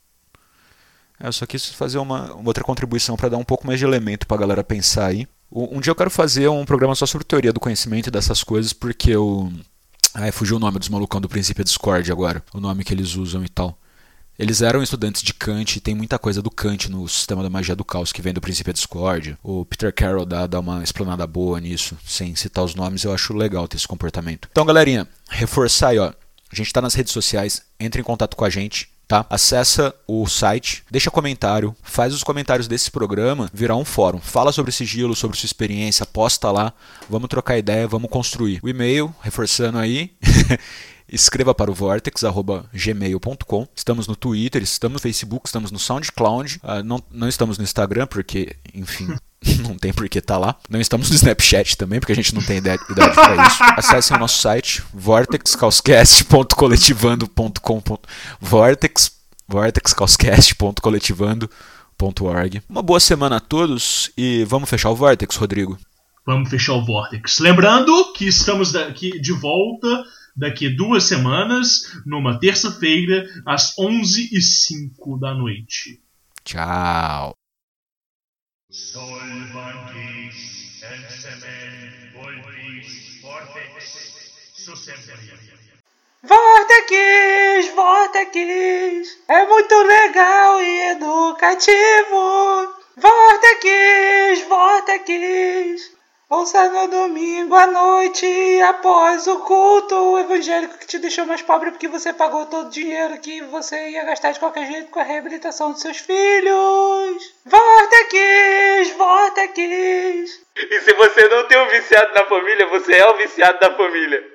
Eu só quis fazer uma, uma outra contribuição para dar um pouco mais de elemento para a galera pensar aí. Um dia eu quero fazer um programa só sobre teoria do conhecimento e dessas coisas, porque eu... Ai, fugiu o nome dos malucão do Princípio Discord agora, o nome que eles usam e tal. Eles eram estudantes de Kant, tem muita coisa do Kant no sistema da magia do caos que vem do Princípio Discord. O Peter Carroll dá, dá uma explanada boa nisso, sem citar os nomes, eu acho legal ter esse comportamento. Então, galerinha, reforçar aí, ó. A gente tá nas redes sociais, entre em contato com a gente, tá? Acessa o site, deixa comentário, faz os comentários desse programa virar um fórum. Fala sobre sigilo, sobre sua experiência, posta lá, vamos trocar ideia, vamos construir. O e-mail, reforçando aí... Escreva para o vortex arroba gmail ponto com. Estamos no Twitter, estamos no Facebook, estamos no SoundCloud. Uh, não, não estamos no Instagram, porque, enfim, não tem por que estar lá. Não estamos no Snapchat também, porque a gente não tem idade para isso. Acessem o nosso site, vortex causcast ponto coletivando ponto com. Vortex, vortex causcast ponto coletivando ponto org. Uma boa semana a todos e vamos fechar o Vortex, Rodrigo. Vamos fechar o Vortex. Lembrando que estamos daqui de volta daqui duas semanas, numa terça-feira, às onze e cinco da noite. Tchau. Vortex, Vortex, é muito legal e educativo. Vortex, Vortex, ouça no domingo à noite, após o culto, o evangélico que te deixou mais pobre porque você pagou todo o dinheiro que você ia gastar de qualquer jeito com a reabilitação dos seus filhos. Vortex, Vortex. E se você não tem um viciado na família, você é o viciado da família.